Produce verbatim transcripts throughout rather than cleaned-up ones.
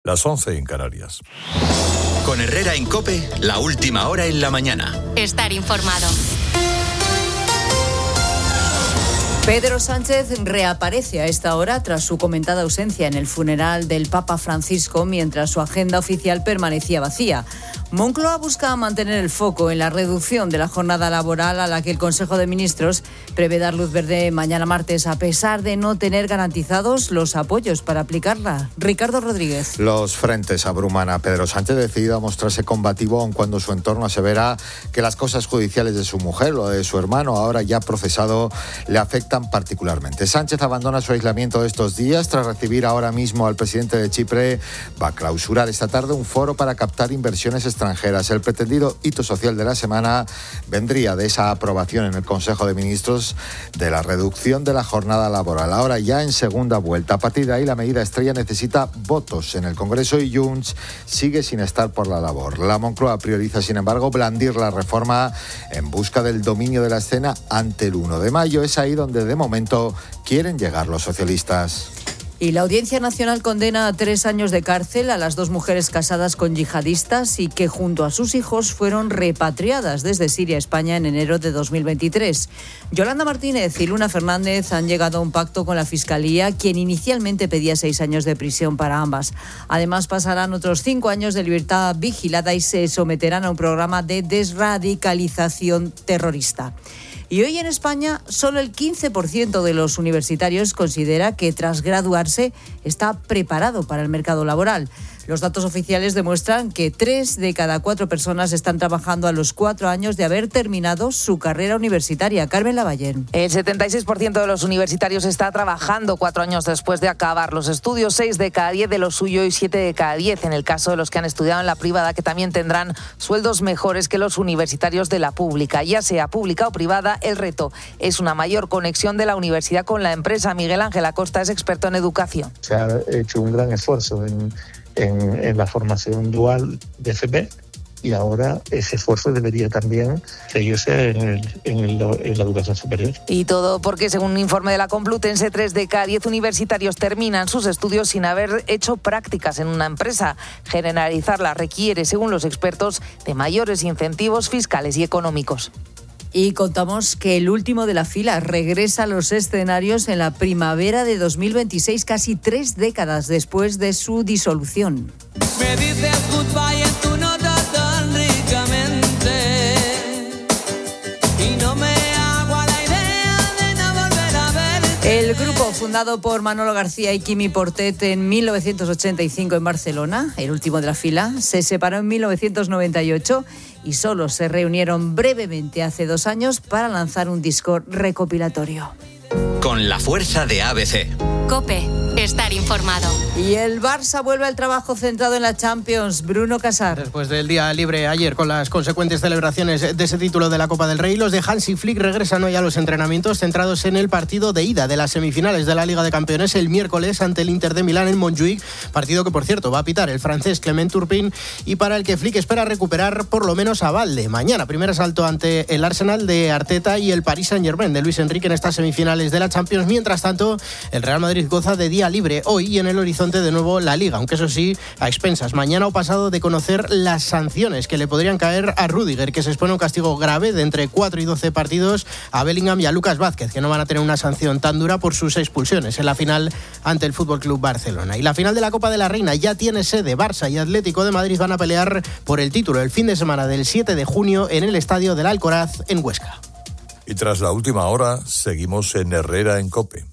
Las once en Canarias. Con Herrera en COPE, la última hora en la mañana. Estar informado. Pedro Sánchez reaparece a esta hora tras su comentada ausencia en el funeral del Papa Francisco, mientras su agenda oficial permanecía vacía. Moncloa busca mantener el foco en la reducción de la jornada laboral, a la que el Consejo de Ministros prevé dar luz verde mañana martes, a pesar de no tener garantizados los apoyos para aplicarla. Ricardo Rodríguez. Los frentes abruman a Pedro Sánchez, decidido a mostrarse combativo, aun cuando su entorno asevera que las cosas judiciales de su mujer o de su hermano, ahora ya procesado, le afectan particularmente. Sánchez abandona su aislamiento de estos días tras recibir ahora mismo al presidente de Chipre. Va a clausurar esta tarde un foro para captar inversiones extranjeras. El pretendido hito social de la semana vendría de esa aprobación en el Consejo de Ministros de la reducción de la jornada laboral, ahora ya en segunda vuelta. A partir de ahí, la medida estrella necesita votos en el Congreso y Junts sigue sin estar por la labor. La Moncloa prioriza, sin embargo, blandir la reforma en busca del dominio de la escena ante el uno de mayo. Es ahí donde de momento quieren llegar los socialistas. Y la Audiencia Nacional condena a tres años de cárcel a las dos mujeres casadas con yihadistas y que junto a sus hijos fueron repatriadas desde Siria a España en enero de dos mil veintitrés. Yolanda Martínez y Luna Fernández han llegado a un pacto con la Fiscalía, quien inicialmente pedía seis años de prisión para ambas. Además, pasarán otros cinco años de libertad vigilada y se someterán a un programa de desradicalización terrorista. Y hoy en España, solo el quince por ciento de los universitarios considera que tras graduarse está preparado para el mercado laboral. Los datos oficiales demuestran que tres de cada cuatro personas están trabajando a los cuatro años de haber terminado su carrera universitaria. Carmen Lavallén. El setenta y seis por ciento de los universitarios está trabajando cuatro años después de acabar los estudios, seis de cada diez de lo suyo y siete de cada diez en el caso de los que han estudiado en la privada, que también tendrán sueldos mejores que los universitarios de la pública. Ya sea pública o privada, el reto es una mayor conexión de la universidad con la empresa. Miguel Ángel Acosta es experto en educación. Se ha hecho un gran esfuerzo en En, en la formación dual de F P y ahora ese esfuerzo debería también seguirse en, el, en, el, en la educación superior. Y todo porque, según un informe de la Complutense, tres de cada diez universitarios terminan sus estudios sin haber hecho prácticas en una empresa. Generalizarla requiere, según los expertos, de mayores incentivos fiscales y económicos. Y contamos que el último de la fila regresa a los escenarios en la primavera de dos mil veintiséis, casi tres décadas después de su disolución. Me dices goodbye en tu nota tan ricamente y no me hago a la idea de no volver a verte. El grupo, fundado por Manolo García y Quimi Portet en mil novecientos ochenta y cinco en Barcelona, el último de la fila, se separó en mil novecientos noventa y ocho y solo se reunieron brevemente hace dos años para lanzar un disco recopilatorio. Con la fuerza de A B C. COPE, estar informado. Y el Barça vuelve al trabajo centrado en la Champions. Bruno Casar. Después del día libre ayer, con las consecuentes celebraciones de ese título de la Copa del Rey, los de Hansi Flick regresan hoy a los entrenamientos centrados en el partido de ida de las semifinales de la Liga de Campeones el miércoles ante el Inter de Milán en Montjuic, partido que, por cierto, va a pitar el francés Clement Turpin y para el que Flick espera recuperar por lo menos a Valde. Mañana, primer asalto ante el Arsenal de Arteta y el Paris Saint-Germain de Luis Enrique en estas semifinales de la Champions. Mientras tanto, el Real Madrid goza de día libre hoy y en el horizonte de nuevo la Liga, aunque eso sí, a expensas mañana o pasado de conocer las sanciones que le podrían caer a Rüdiger, que se expone a un castigo grave de entre cuatro y doce partidos, a Bellingham y a Lucas Vázquez, que no van a tener una sanción tan dura por sus expulsiones en la final ante el F C Barcelona. Y la final de la Copa de la Reina ya tiene sede. Barça y Atlético de Madrid van a pelear por el título el fin de semana del siete de junio en el Estadio del Alcoraz en Huesca. Y tras la última hora, seguimos en Herrera en COPE.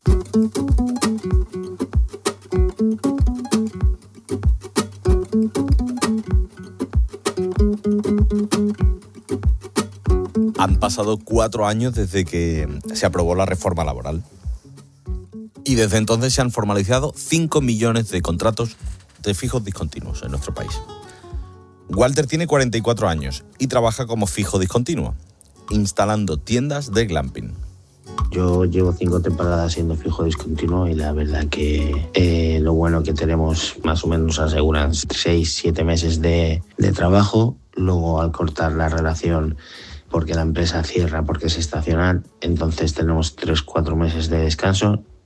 Han pasado cuatro años desde que se aprobó la reforma laboral. Y desde entonces se han formalizado cinco millones de contratos de fijos discontinuos en nuestro país. Walter tiene cuarenta y cuatro años y trabaja como fijo discontinuo, instalando tiendas de glamping. Yo llevo cinco temporadas siendo fijo discontinuo y la verdad que eh, lo bueno que tenemos, más o menos nos aseguran seis, siete meses de, de trabajo. Luego, al cortar la relación porque la empresa cierra porque es estacional, entonces tenemos tres, cuatro meses de descanso.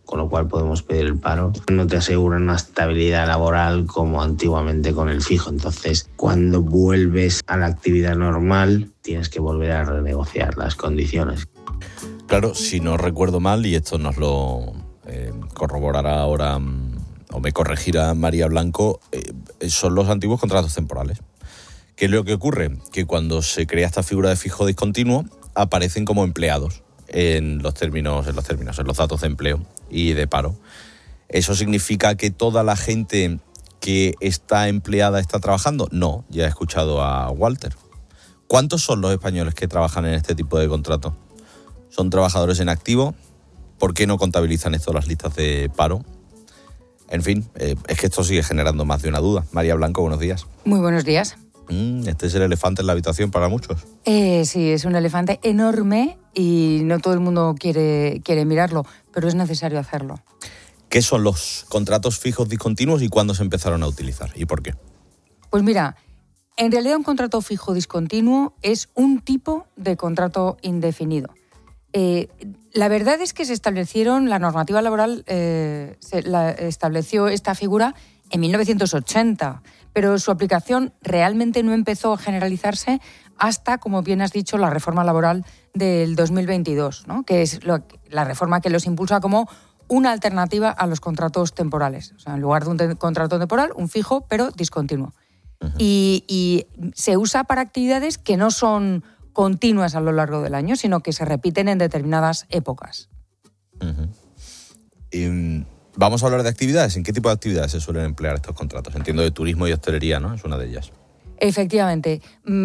con lo cual podemos pedir el paro. No te aseguran una estabilidad laboral como antiguamente con el fijo. Entonces, cuando vuelves a la actividad normal, tienes que volver a renegociar las condiciones. Claro, si no recuerdo mal, y esto nos lo eh, corroborará ahora o me corregirá María Blanco, eh, son los antiguos contratos temporales. ¿Qué es lo que ocurre? Que cuando se crea esta figura de fijo discontinuo, aparecen como empleados en los términos, en los términos, en los datos de empleo y de paro. ¿Eso significa que toda la gente que está empleada está trabajando? No, ya he escuchado a Walter. ¿Cuántos son los españoles que trabajan en este tipo de contrato? ¿Son trabajadores en activo? ¿Por qué no contabilizan esto las listas de paro? En fin, eh, es que esto sigue generando más de una duda. María Blanco, buenos días. Muy buenos días. Mm, este es el elefante en la habitación para muchos. Eh, sí, es un elefante enorme y no todo el mundo quiere, quiere mirarlo, pero es necesario hacerlo. ¿Qué son los contratos fijos discontinuos y cuándo se empezaron a utilizar y por qué? Pues mira, en realidad un contrato fijo discontinuo es un tipo de contrato indefinido. Eh, la verdad es que se establecieron, la normativa laboral eh, se la estableció esta figura en mil novecientos ochenta, pero su aplicación realmente no empezó a generalizarse hasta, como bien has dicho, la reforma laboral del dos mil veintidós, ¿no? Que es lo, la reforma que los impulsa como una alternativa a los contratos temporales. O sea, en lugar de un te- contrato temporal, un fijo, pero discontinuo. Uh-huh. Y, y se usa para actividades que no son continuas a lo largo del año, sino que se repiten en determinadas épocas. Uh-huh. Y, vamos a hablar de actividades. ¿En qué tipo de actividades se suelen emplear estos contratos? Entiendo de turismo y hostelería, ¿no? Es una de ellas. Efectivamente.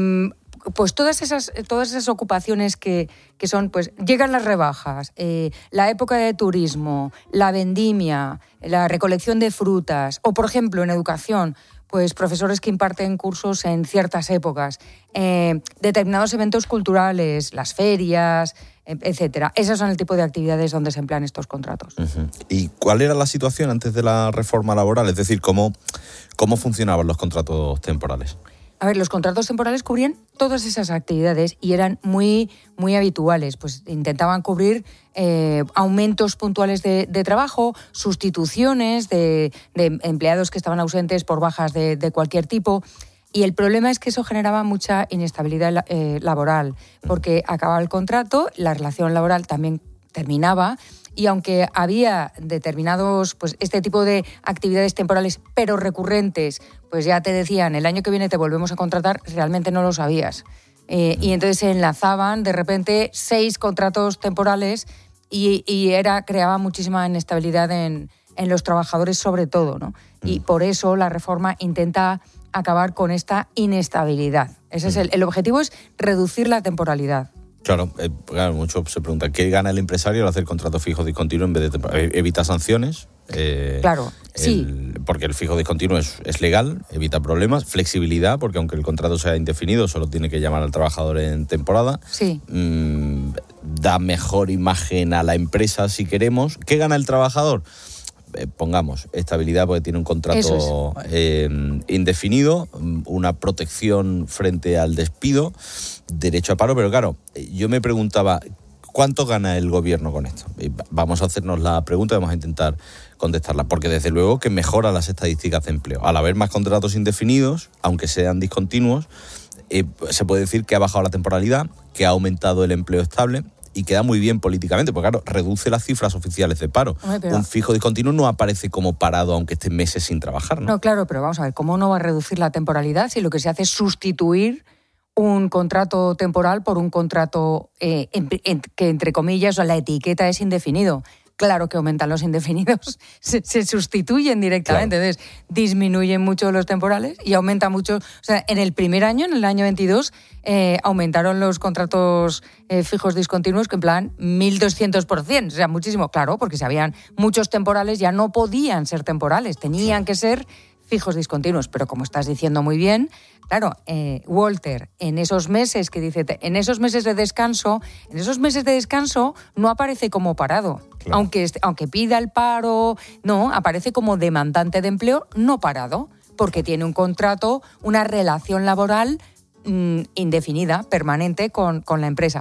Pues todas esas, todas esas ocupaciones que, que son, pues llegan las rebajas, eh, la época de turismo, la vendimia, la recolección de frutas, o por ejemplo en educación, pues profesores que imparten cursos en ciertas épocas, eh, determinados eventos culturales, las ferias, etcétera. Esos son el tipo de actividades donde se emplean estos contratos. Uh-huh. ¿Y cuál era la situación antes de la reforma laboral? Es decir, ¿cómo, cómo funcionaban los contratos temporales? A ver, los contratos temporales cubrían todas esas actividades y eran muy, muy habituales. Pues intentaban cubrir eh, aumentos puntuales de, de trabajo, sustituciones de, de empleados que estaban ausentes por bajas de, de cualquier tipo. Y el problema es que eso generaba mucha inestabilidad eh, laboral, porque acababa el contrato, la relación laboral también terminaba, y aunque había determinados, pues este tipo de actividades temporales, pero recurrentes, pues ya te decían, el año que viene te volvemos a contratar, realmente no lo sabías. Eh, y entonces se enlazaban de repente seis contratos temporales y, y era, creaba muchísima inestabilidad en, en los trabajadores sobre todo, ¿no? Y por eso la reforma intenta acabar con esta inestabilidad. Ese es el, el objetivo es reducir la temporalidad. Claro, eh, claro, muchos se preguntan, ¿qué gana el empresario al hacer contrato fijo discontinuo en vez de temporal? Evita sanciones. Eh, claro, el, sí. Porque el fijo discontinuo es, es legal, evita problemas. Flexibilidad, porque aunque el contrato sea indefinido, solo tiene que llamar al trabajador en temporada. Sí. Mm, da mejor imagen a la empresa si queremos. ¿Qué gana el trabajador? Eh, pongamos, estabilidad porque tiene un contrato es. eh, indefinido, una protección frente al despido, derecho a paro, pero claro, yo me preguntaba, ¿cuánto gana el gobierno con esto? Vamos a hacernos la pregunta y vamos a intentar contestarla, porque desde luego que mejora las estadísticas de empleo. Al haber más contratos indefinidos, aunque sean discontinuos, eh, se puede decir que ha bajado la temporalidad, que ha aumentado el empleo estable, y queda muy bien políticamente, porque claro, reduce las cifras oficiales de paro. Hombre, pero... Un fijo discontinuo no aparece como parado aunque esté meses sin trabajar, ¿no? No, claro, pero vamos a ver, ¿cómo no va a reducir la temporalidad si lo que se hace es sustituir un contrato temporal por un contrato eh, en, en, que, entre comillas, la etiqueta es indefinido? Claro que aumentan los indefinidos, se, se sustituyen directamente, claro. Entonces disminuyen mucho los temporales y aumenta mucho. O sea, en el primer año, en el año veintidós, eh, aumentaron los contratos eh, fijos discontinuos que en plan mil doscientos por ciento, o sea, muchísimo, claro, porque si habían muchos temporales ya no podían ser temporales, tenían que ser fijos discontinuos, pero como estás diciendo muy bien, claro, eh, Walter, en esos meses que dice, en esos meses de descanso, en esos meses de descanso no aparece como parado, claro. aunque, aunque pida el paro, no, aparece como demandante de empleo no parado, porque tiene un contrato, una relación laboral mmm, indefinida, permanente con, con la empresa.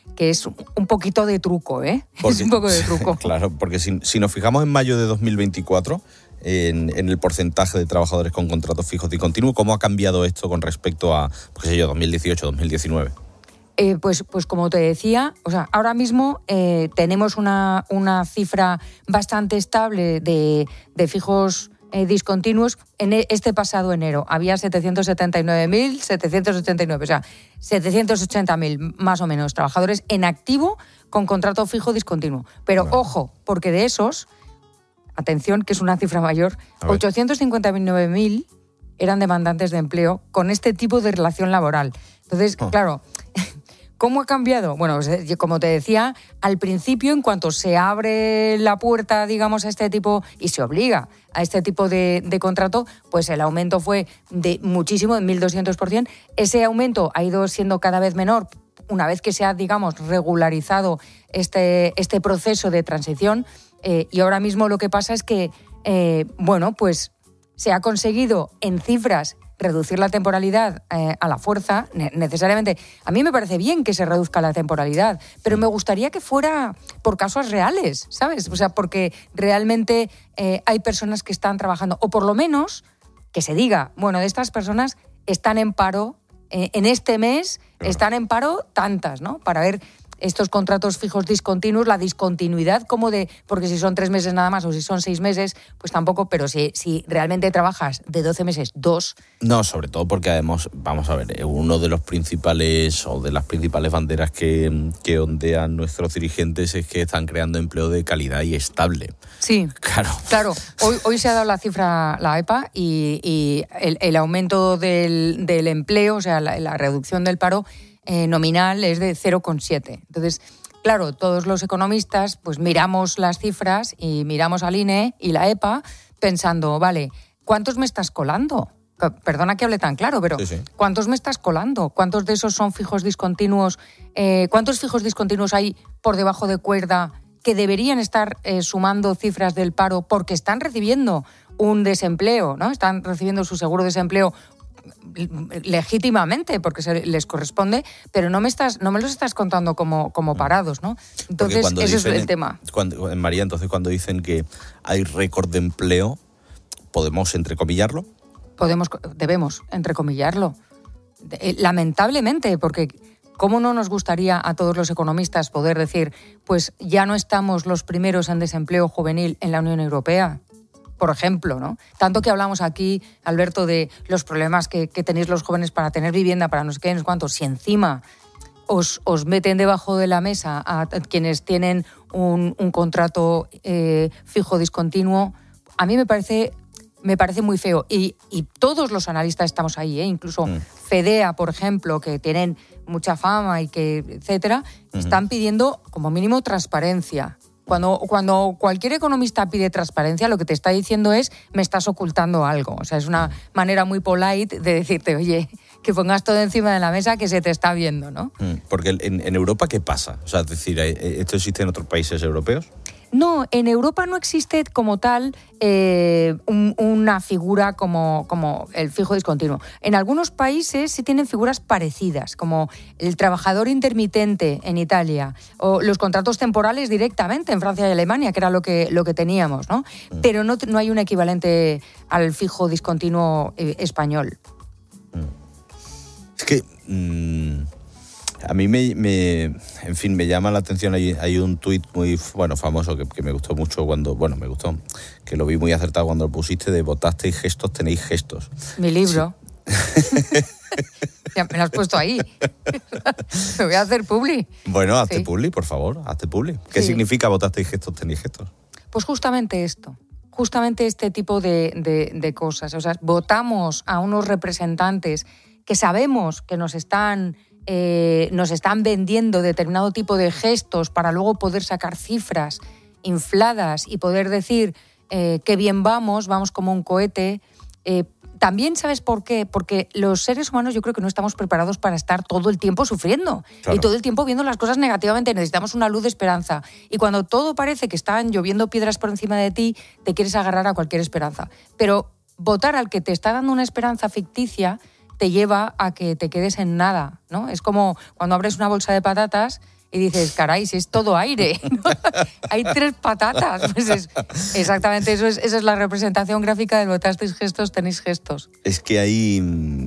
que es un poquito de truco, ¿eh? Porque, es un poco de truco. Claro, porque si, si nos fijamos en mayo de dos mil veinticuatro, en, en el porcentaje de trabajadores con contratos fijos y continuos, ¿cómo ha cambiado esto con respecto a, pues, qué sé yo, dos mil dieciocho, dos mil diecinueve? Eh, pues, pues como te decía, o sea, ahora mismo eh, tenemos una, una cifra bastante estable de, de fijos eh, discontinuos. En este pasado enero había setecientos setenta y nueve mil setecientos ochenta y nueve, o sea, setecientos ochenta mil más o menos trabajadores en activo con contrato fijo discontinuo. Pero bueno, ojo, porque de esos, atención, que es una cifra mayor, ochocientos cincuenta y nueve mil eran demandantes de empleo con este tipo de relación laboral. Entonces, oh. claro, ¿cómo ha cambiado? Bueno, como te decía, al principio, en cuanto se abre la puerta, digamos, a este tipo y se obliga a este tipo de, de contrato, pues el aumento fue de muchísimo, de mil doscientos por ciento. Ese aumento ha ido siendo cada vez menor una vez que se ha, digamos, regularizado este, este proceso de transición. Eh, y ahora mismo lo que pasa es que, eh, bueno, pues se ha conseguido en cifras reducir la temporalidad eh, a la fuerza, ne- necesariamente. A mí me parece bien que se reduzca la temporalidad, pero me gustaría que fuera por casos reales, ¿sabes? O sea, porque realmente eh, hay personas que están trabajando, o por lo menos que se diga, bueno, de estas personas están en paro, eh, en este mes claro. están en paro tantas, ¿no? Para ver estos contratos fijos discontinuos, la discontinuidad como de, porque si son tres meses nada más o si son seis meses, pues tampoco, pero si, si realmente trabajas de doce meses, dos... No, sobre todo porque además, vamos a ver, uno de los principales o de las principales banderas que, que ondean nuestros dirigentes es que están creando empleo de calidad y estable. Sí, claro. Claro, hoy, hoy se ha dado la cifra, la E P A, y, y el, el aumento del, del empleo, o sea, la, la reducción del paro, Eh, nominal es de cero coma siete. Entonces, claro, todos los economistas pues miramos las cifras y miramos al I N E y la E P A pensando, vale, ¿cuántos me estás colando? Perdona que hable tan claro, pero sí, sí. ¿cuántos me estás colando? ¿Cuántos de esos son fijos discontinuos? Eh, ¿Cuántos fijos discontinuos hay por debajo de cuerda que deberían estar eh, sumando cifras del paro porque están recibiendo un desempleo, ¿no? Están recibiendo su seguro de desempleo legítimamente porque se les corresponde, pero no me estás no me los estás contando como, como parados, ¿no? Entonces ese dicen, es el tema. Cuando, María, entonces cuando dicen que hay récord de empleo, ¿podemos entrecomillarlo? Podemos, debemos entrecomillarlo. Lamentablemente, porque ¿cómo no nos gustaría a todos los economistas poder decir, pues ya no estamos los primeros en desempleo juvenil en la Unión Europea? Por ejemplo, ¿no? Tanto que hablamos aquí, Alberto, de los problemas que, que tenéis los jóvenes para tener vivienda, para no sé qué, no sé cuántos. Si encima os, os meten debajo de la mesa a, a quienes tienen un, un contrato eh, fijo discontinuo, a mí me parece, me parece muy feo. Y, y todos los analistas estamos ahí, ¿eh? Incluso mm. FEDEA, por ejemplo, que tienen mucha fama y que, etcétera, mm-hmm. están pidiendo como mínimo transparencia. Cuando, cuando cualquier economista pide transparencia, lo que te está diciendo es, me estás ocultando algo. O sea, es una manera muy polite de decirte, oye, que pongas todo encima de la mesa que se te está viendo, ¿no? Porque en, en Europa, ¿qué pasa? O sea, es decir, ¿esto existe en otros países europeos? No, en Europa no existe como tal eh, un, una figura como, como el fijo discontinuo. En algunos países sí tienen figuras parecidas, como el trabajador intermitente en Italia o los contratos temporales directamente en Francia y Alemania, que era lo que, lo que teníamos, ¿no? Mm. Pero no, no hay un equivalente al fijo discontinuo eh, español. Es que... Mmm... A mí me, me, en fin, me llama la atención, hay, hay un tuit muy, bueno, famoso que, que me gustó mucho cuando, bueno, me gustó, que lo vi muy acertado cuando lo pusiste, de votasteis gestos, tenéis gestos. Mi libro. Sí. Ya me lo has puesto ahí. Me voy a hacer publi. Bueno, hazte sí. publi, por favor, hazte publi. ¿Qué sí. significa votasteis gestos, tenéis gestos? Pues justamente esto. Justamente este tipo de, de, de cosas. O sea, votamos a unos representantes que sabemos que nos están... Eh, nos están vendiendo determinado tipo de gestos para luego poder sacar cifras infladas y poder decir eh, qué bien vamos, vamos como un cohete. Eh, también, ¿sabes por qué? Porque los seres humanos yo creo que no estamos preparados para estar todo el tiempo sufriendo claro. y todo el tiempo viendo las cosas negativamente. Necesitamos una luz de esperanza. Y cuando todo parece que están lloviendo piedras por encima de ti, te quieres agarrar a cualquier esperanza. Pero votar al que te está dando una esperanza ficticia te lleva a que te quedes en nada, ¿no? Es como cuando abres una bolsa de patatas y dices, caray, si es todo aire, hay tres patatas. Pues es exactamente eso, es, esa es la representación gráfica del votasteis gestos, tenéis gestos. Es que ahí,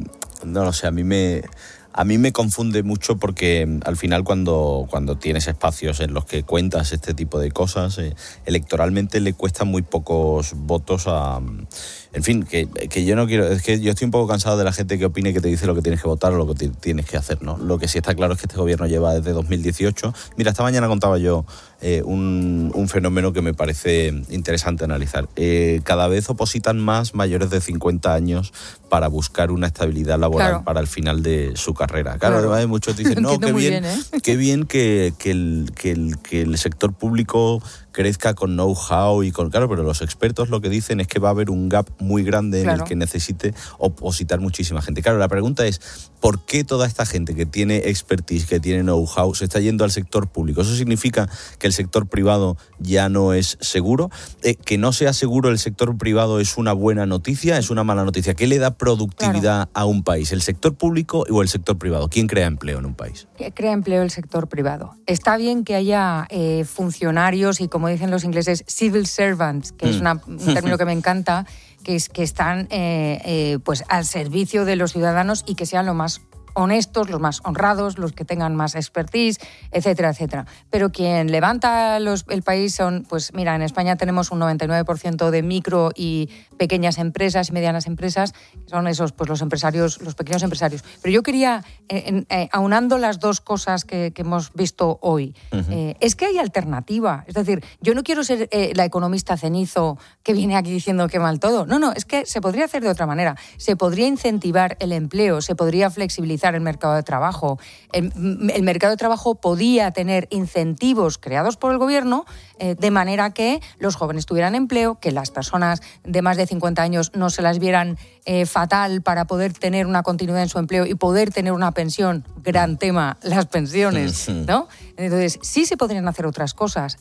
no lo sé, a mí me... A mí me confunde mucho porque al final cuando, cuando tienes espacios en los que cuentas este tipo de cosas, eh, electoralmente le cuestan muy pocos votos a... En fin, que, que yo no quiero... Es que yo estoy un poco cansado de la gente que opine que te dice lo que tienes que votar o lo que tienes que hacer, ¿no? Lo que sí está claro es que este gobierno lleva desde dos mil dieciocho... Mira, esta mañana contaba yo eh, un, un fenómeno que me parece interesante analizar. Eh, cada vez opositan más mayores de cincuenta años para buscar una estabilidad laboral claro. para el final de su carrera. Claro, claro. Además muchos dicen, no, qué bien, bien ¿eh? qué bien que, que, el, que, el, que el sector público crezca con know-how y con... Claro, pero los expertos lo que dicen es que va a haber un gap muy grande claro. en el que necesite opositar muchísima gente. Claro, la pregunta es, ¿por qué toda esta gente que tiene expertise, que tiene know-how, se está yendo al sector público? ¿Eso significa que el sector privado ya no es seguro? Eh, ¿Que no sea seguro el sector privado es una buena noticia, es una mala noticia? ¿Qué le da productividad claro. a un país? ¿El sector público o el sector privado? ¿Quién crea empleo en un país? Crea empleo el sector privado. Está bien que haya eh, funcionarios y, como dicen los ingleses, civil servants, que mm. es una, un término que me encanta, que, es, que están eh, eh, pues al servicio de los ciudadanos y que sean lo más honestos, los más honrados, los que tengan más expertise, etcétera, etcétera. Pero quien levanta los, el país son, pues mira, en España tenemos un noventa y nueve por ciento de micro y pequeñas empresas y medianas empresas, son esos, pues los empresarios, los pequeños empresarios. Pero yo quería, eh, eh, aunando las dos cosas que, que hemos visto hoy, uh-huh. eh, es que hay alternativa. Es decir, yo no quiero ser eh, la economista cenizo que viene aquí diciendo que mal todo. No, no, es que se podría hacer de otra manera. Se podría incentivar el empleo, se podría flexibilizar el mercado de trabajo. El, el mercado de trabajo podía tener incentivos creados por el gobierno eh, de manera que los jóvenes tuvieran empleo, que las personas de más de cincuenta años no se las vieran eh, fatal para poder tener una continuidad en su empleo y poder tener una pensión. Gran tema, las pensiones, ¿no? Entonces, sí se podrían hacer otras cosas,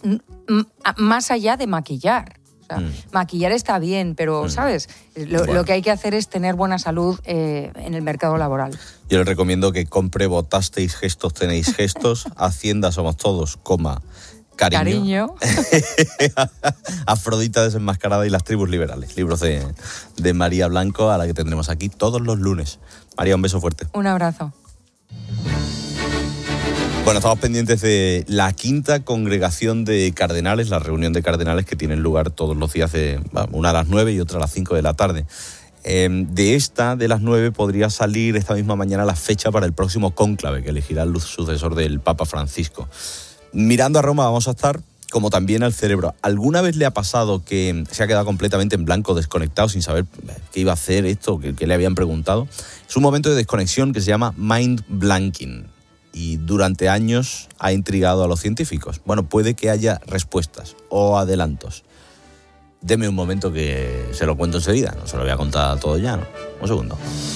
más allá de maquillar. Mm. Maquillar está bien, pero, ¿sabes? Lo, bueno. lo que hay que hacer es tener buena salud eh, en el mercado laboral. Yo les recomiendo que compre Votasteis gestos, tenéis gestos, Hacienda somos todos, coma, cariño. Cariño. Afrodita desenmascarada y las tribus liberales. Libros de, de María Blanco, a la que tendremos aquí todos los lunes. María, un beso fuerte. Un abrazo. Bueno, estamos pendientes de la quinta congregación de cardenales, la reunión de cardenales que tienen lugar todos los días, de una a las nueve y otra a las cinco de la tarde. Eh, de esta, de las nueve, podría salir esta misma mañana la fecha para el próximo cónclave que elegirá el sucesor del Papa Francisco. Mirando a Roma vamos a estar, como también al cerebro. ¿Alguna vez le ha pasado que se ha quedado completamente en blanco, desconectado, sin saber qué iba a hacer esto, qué, qué le habían preguntado? Es un momento de desconexión que se llama mind blanking. Y durante años ha intrigado a los científicos. Bueno, puede que haya respuestas o adelantos. Deme un momento que se lo cuento enseguida. No se lo voy a contar todo ya, ¿no? Un segundo.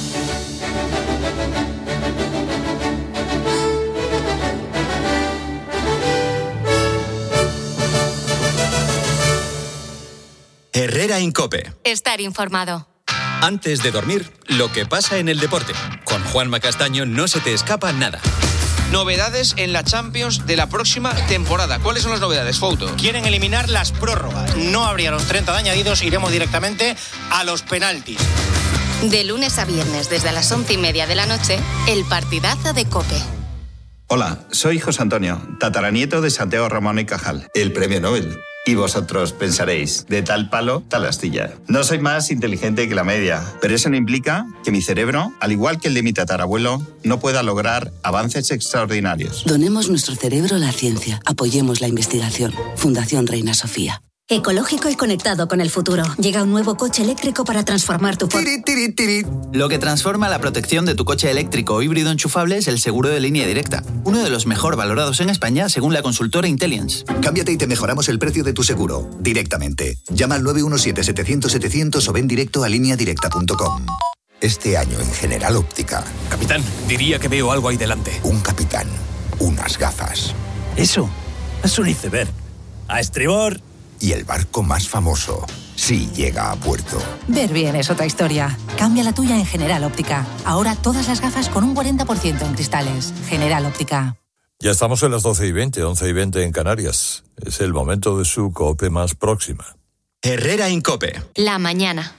Herrera en COPE. Estar informado. Antes de dormir, lo que pasa en el deporte. Con Juanma Castaño no se te escapa nada. Novedades en la Champions de la próxima temporada. ¿Cuáles son las novedades, Fouto? Quieren eliminar las prórrogas. No habría los treinta de añadidos, iremos directamente a los penaltis. De lunes a viernes, desde las once y media de la noche, el partidazo de COPE. Hola, soy José Antonio, tataranieto de Santiago Ramón y Cajal, el premio Nobel. Y vosotros pensaréis, de tal palo, tal astilla. No soy más inteligente que la media, pero eso no implica que mi cerebro, al igual que el de mi tatarabuelo, no pueda lograr avances extraordinarios. Donemos nuestro cerebro a la ciencia. Apoyemos la investigación. Fundación Reina Sofía. Ecológico y conectado con el futuro. Llega un nuevo coche eléctrico para transformar tu... Tiri, tiri, tiri. Lo que transforma la protección de tu coche eléctrico o híbrido enchufable es el seguro de línea directa. Uno de los mejor valorados en España según la consultora Intelliance. Cámbiate y te mejoramos el precio de tu seguro. Directamente. Llama al nueve uno siete, setecientos, setecientos o ven directo a línea directa punto com. Este año en General Óptica. Capitán, diría que veo algo ahí delante. Un capitán. Unas gafas. Eso. Es un iceberg. A estribor. Y el barco más famoso, sí llega a puerto. Ver bien es otra historia. Cambia la tuya en General Óptica. Ahora todas las gafas con un cuarenta por ciento en cristales. General Óptica. Ya estamos en las doce y veinte, once y veinte en Canarias. Es el momento de su COPE más próxima. Herrera Incope. La mañana.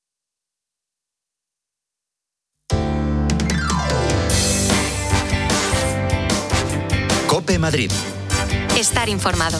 COPE Madrid. Estar informado.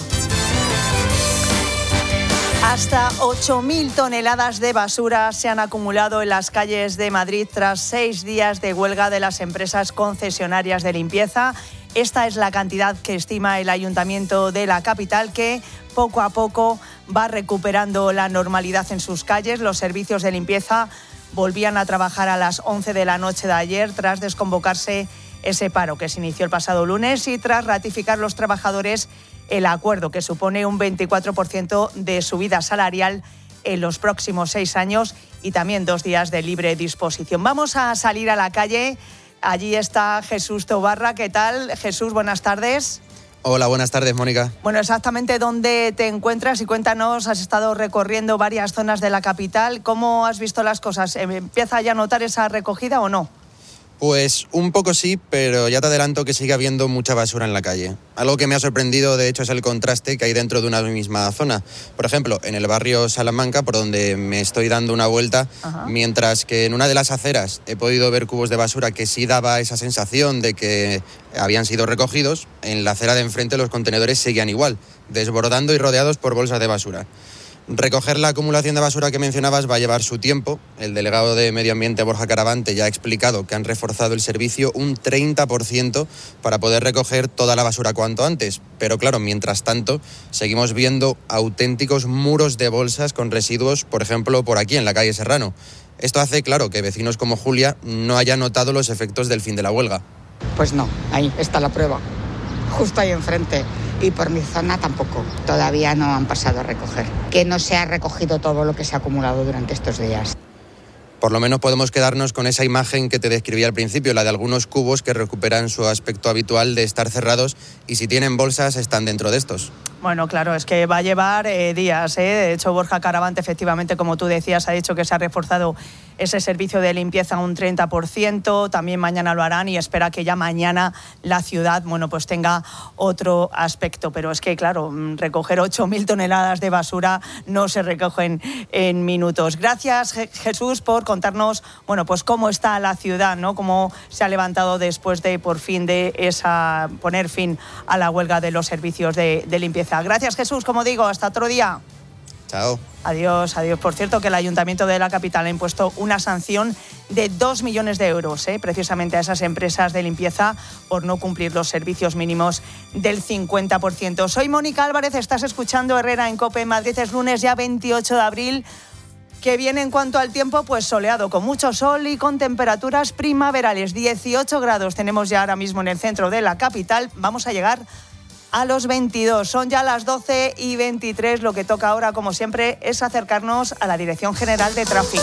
Hasta ocho mil toneladas de basura se han acumulado en las calles de Madrid tras seis días de huelga de las empresas concesionarias de limpieza. Esta es la cantidad que estima el Ayuntamiento de la capital, que poco a poco va recuperando la normalidad en sus calles. Los servicios de limpieza volvían a trabajar a las once de la noche de ayer tras desconvocarse ese paro que se inició el pasado lunes y tras ratificar los trabajadores el acuerdo que supone un veinticuatro por ciento de subida salarial en los próximos seis años y también dos días de libre disposición. Vamos a salir a la calle. Allí está Jesús Tobarra. ¿Qué tal? Jesús, buenas tardes. Hola, buenas tardes, Mónica. Bueno, exactamente dónde te encuentras y cuéntanos, has estado recorriendo varias zonas de la capital. ¿Cómo has visto las cosas? ¿Empieza ya a notar esa recogida o no? Pues un poco sí, pero ya te adelanto que sigue habiendo mucha basura en la calle. Algo que me ha sorprendido, de hecho, es el contraste que hay dentro de una misma zona. Por ejemplo, en el barrio Salamanca, por donde me estoy dando una vuelta, Ajá. mientras que en una de las aceras he podido ver cubos de basura que sí daba esa sensación de que habían sido recogidos, en la acera de enfrente los contenedores seguían igual, desbordando y rodeados por bolsas de basura. Recoger la acumulación de basura que mencionabas va a llevar su tiempo. El delegado de Medio Ambiente, Borja Caravante, ya ha explicado que han reforzado el servicio un treinta por ciento para poder recoger toda la basura cuanto antes. Pero claro, mientras tanto, seguimos viendo auténticos muros de bolsas con residuos, por ejemplo, por aquí en la calle Serrano. Esto hace, claro, que vecinos como Julia no hayan notado los efectos del fin de la huelga. Pues no, ahí está la prueba, justo ahí enfrente. Y por mi zona tampoco, todavía no han pasado a recoger. Que no se ha recogido todo lo que se ha acumulado durante estos días. Por lo menos podemos quedarnos con esa imagen que te describí al principio, la de algunos cubos que recuperan su aspecto habitual de estar cerrados y si tienen bolsas están dentro de estos. Bueno, claro, es que va a llevar eh, días, ¿eh? De hecho, Borja Caravante, efectivamente, como tú decías, ha dicho que se ha reforzado ese servicio de limpieza un treinta por ciento, también mañana lo harán y espera que ya mañana la ciudad, bueno, pues tenga otro aspecto. Pero es que, claro, recoger ocho mil toneladas de basura no se recogen en minutos. Gracias, Jesús, por contarnos, bueno, pues cómo está la ciudad, ¿no? Cómo se ha levantado después de, por fin, de esa poner fin a la huelga de los servicios de, de limpieza. Gracias, Jesús, como digo, hasta otro día. Chao. Adiós, adiós. Por cierto, que el Ayuntamiento de la capital ha impuesto una sanción de dos millones de euros, ¿eh? precisamente a esas empresas de limpieza por no cumplir los servicios mínimos del cincuenta por ciento. Soy Mónica Álvarez, estás escuchando Herrera en COPE Madrid. Es lunes ya veintiocho de abril. Que viene en cuanto al tiempo, pues soleado, con mucho sol y con temperaturas primaverales. dieciocho grados tenemos ya ahora mismo en el centro de la capital. Vamos a llegar a los veintidós. Son ya las doce y veintitrés. Lo que toca ahora, como siempre, es acercarnos a la Dirección General de Tráfico.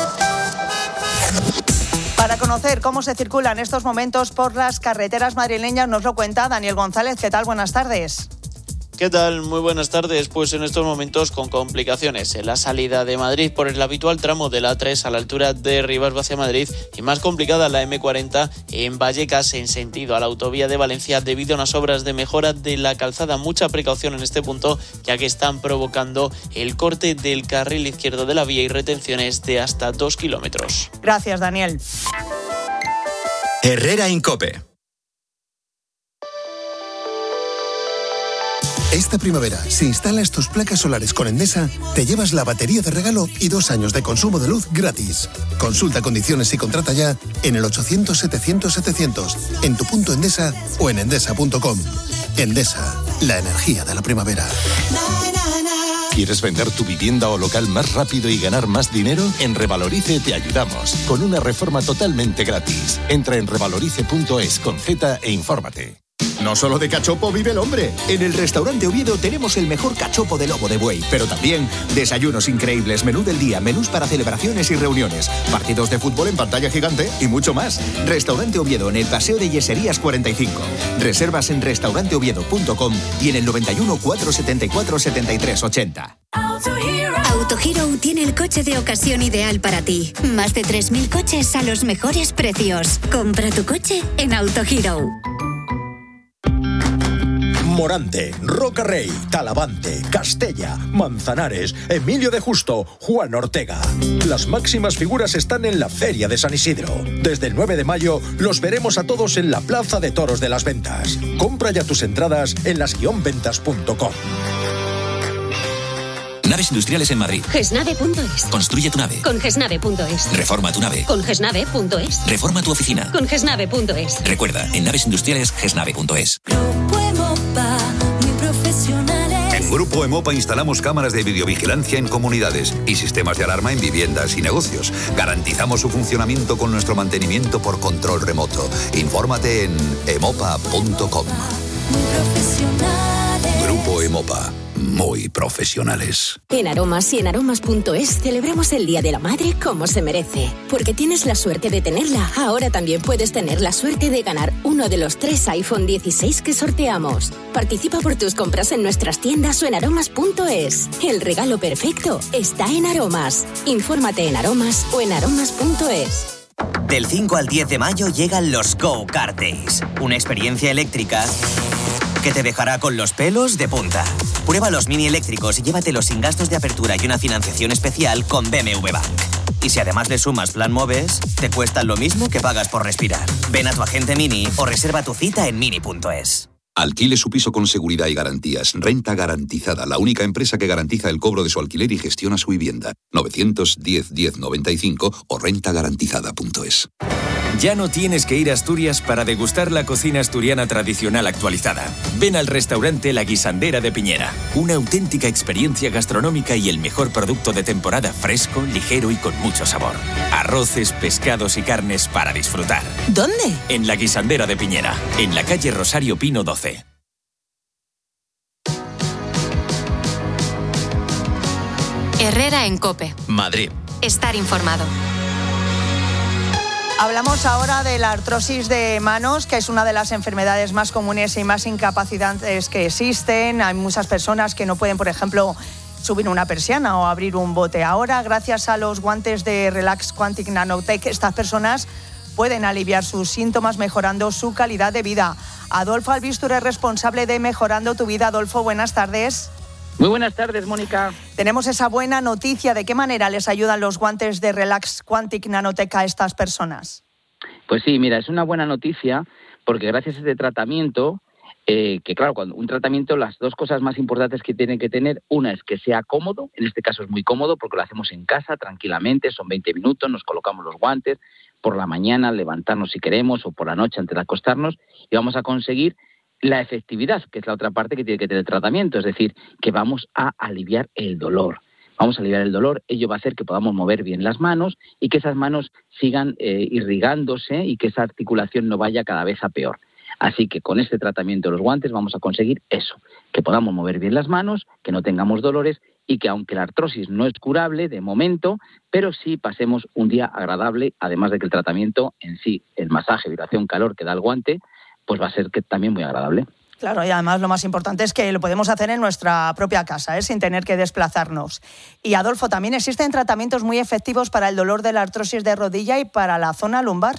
Para conocer cómo se circula en estos momentos por las carreteras madrileñas, nos lo cuenta Daniel González. ¿Qué tal? Buenas tardes. ¿Qué tal? Muy buenas tardes. Pues en estos momentos con complicaciones en la salida de Madrid por el habitual tramo de la A tres a la altura de Rivas hacia Madrid y más complicada la eme cuarenta en Vallecas en sentido a la autovía de Valencia debido a unas obras de mejora de la calzada. Mucha precaución en este punto ya que están provocando el corte del carril izquierdo de la vía y retenciones de hasta dos kilómetros. Gracias, Daniel. Herrera Incope. Esta primavera, si instalas tus placas solares con Endesa, te llevas la batería de regalo y dos años de consumo de luz gratis. Consulta condiciones y contrata ya en el ochocientos setecientos setecientos, en tu punto Endesa o en endesa punto com. Endesa, la energía de la primavera. ¿Quieres vender tu vivienda o local más rápido y ganar más dinero? En Revalorice te ayudamos, con una reforma totalmente gratis. Entra en revalorice punto es con Z e infórmate. No solo de cachopo vive el hombre. En el restaurante Oviedo tenemos el mejor cachopo de lomo de buey, pero también desayunos increíbles, menú del día, menús para celebraciones y reuniones, partidos de fútbol en pantalla gigante y mucho más. Restaurante Oviedo en el Paseo de Yeserías cuarenta y cinco. Reservas en restaurante oviedo punto com y en el noventa y uno, cuatrocientos setenta y cuatro, setenta y tres ochenta. Autohero tiene el coche de ocasión ideal para ti. Más de tres mil coches a los mejores precios. Compra tu coche en Autohero. Morante, Rocarrey, Talavante, Castella, Manzanares, Emilio de Justo, Juan Ortega. Las máximas figuras están en la Feria de San Isidro. Desde el nueve de mayo los veremos a todos en la Plaza de Toros de las Ventas. Compra ya tus entradas en las guion ventas punto com. Naves industriales en Madrid. gesnave punto es. Construye tu nave. Con gesnave punto es. Reforma tu nave. Con gesnave punto es. Reforma tu oficina. Con gesnave punto es. Recuerda, en naves industriales gesnave punto es. En Grupo Emopa instalamos cámaras de videovigilancia en comunidades y sistemas de alarma en viviendas y negocios. Garantizamos su funcionamiento con nuestro mantenimiento por control remoto. Infórmate en emopa punto com. Grupo Emopa. Muy profesionales. En Aromas y en aromas punto es celebramos el Día de la Madre como se merece. Porque tienes la suerte de tenerla, ahora también puedes tener la suerte de ganar uno de los tres iPhone dieciséis que sorteamos. Participa por tus compras en nuestras tiendas o en aromas punto es. El regalo perfecto está en Aromas. Infórmate en Aromas o en aromas punto es. Del cinco al diez de mayo llegan los Go Kart Days. Una experiencia eléctrica que te dejará con los pelos de punta. Prueba los mini eléctricos y llévatelos sin gastos de apertura y una financiación especial con B M W Bank. Y si además le sumas Plan Moves, te cuestan lo mismo que pagas por respirar. Ven a tu agente Mini o reserva tu cita en mini punto es. Alquile su piso con seguridad y garantías. Renta Garantizada, la única empresa que garantiza el cobro de su alquiler y gestiona su vivienda. novecientos diez diez noventa y cinco o renta garantizada punto es. Ya no tienes que ir a Asturias para degustar la cocina asturiana tradicional actualizada. Ven al restaurante La Guisandera de Piñera. Una auténtica experiencia gastronómica y el mejor producto de temporada, fresco, ligero y con mucho sabor. Arroces, pescados y carnes para disfrutar. ¿Dónde? En La Guisandera de Piñera, en la calle Rosario Pino doce. Herrera en COPE. Madrid. Estar informado. Hablamos ahora de la artrosis de manos, que es una de las enfermedades más comunes y más incapacitantes que existen. Hay muchas personas que no pueden, por ejemplo, subir una persiana o abrir un bote. Ahora, gracias a los guantes de Relax Quantic Nanotech, estas personas pueden aliviar sus síntomas mejorando su calidad de vida. Adolfo Albistur es responsable de Mejorando tu Vida. Adolfo, buenas tardes. Muy buenas tardes, Mónica. Tenemos esa buena noticia. ¿De qué manera les ayudan los guantes de Relax Quantic Nanotech a estas personas? Pues sí, mira, es una buena noticia porque gracias a este tratamiento, eh, que claro, cuando un tratamiento, las dos cosas más importantes que tiene que tener, una es que sea cómodo, en este caso es muy cómodo porque lo hacemos en casa tranquilamente, son veinte minutos, nos colocamos los guantes, por la mañana levantarnos si queremos o por la noche antes de acostarnos y vamos a conseguir la efectividad, que es la otra parte que tiene que tener el tratamiento, es decir, que vamos a aliviar el dolor. Vamos a aliviar el dolor, ello va a hacer que podamos mover bien las manos y que esas manos sigan eh, irrigándose y que esa articulación no vaya cada vez a peor. Así que con este tratamiento de los guantes vamos a conseguir eso, que podamos mover bien las manos, que no tengamos dolores y que aunque la artrosis no es curable de momento, pero sí pasemos un día agradable, además de que el tratamiento en sí, el masaje, vibración, calor que da el guante, pues va a ser que también muy agradable. Claro, y además lo más importante es que lo podemos hacer en nuestra propia casa, ¿eh? Sin tener que desplazarnos. Y Adolfo, también existen tratamientos muy efectivos para el dolor de la artrosis de rodilla y para la zona lumbar.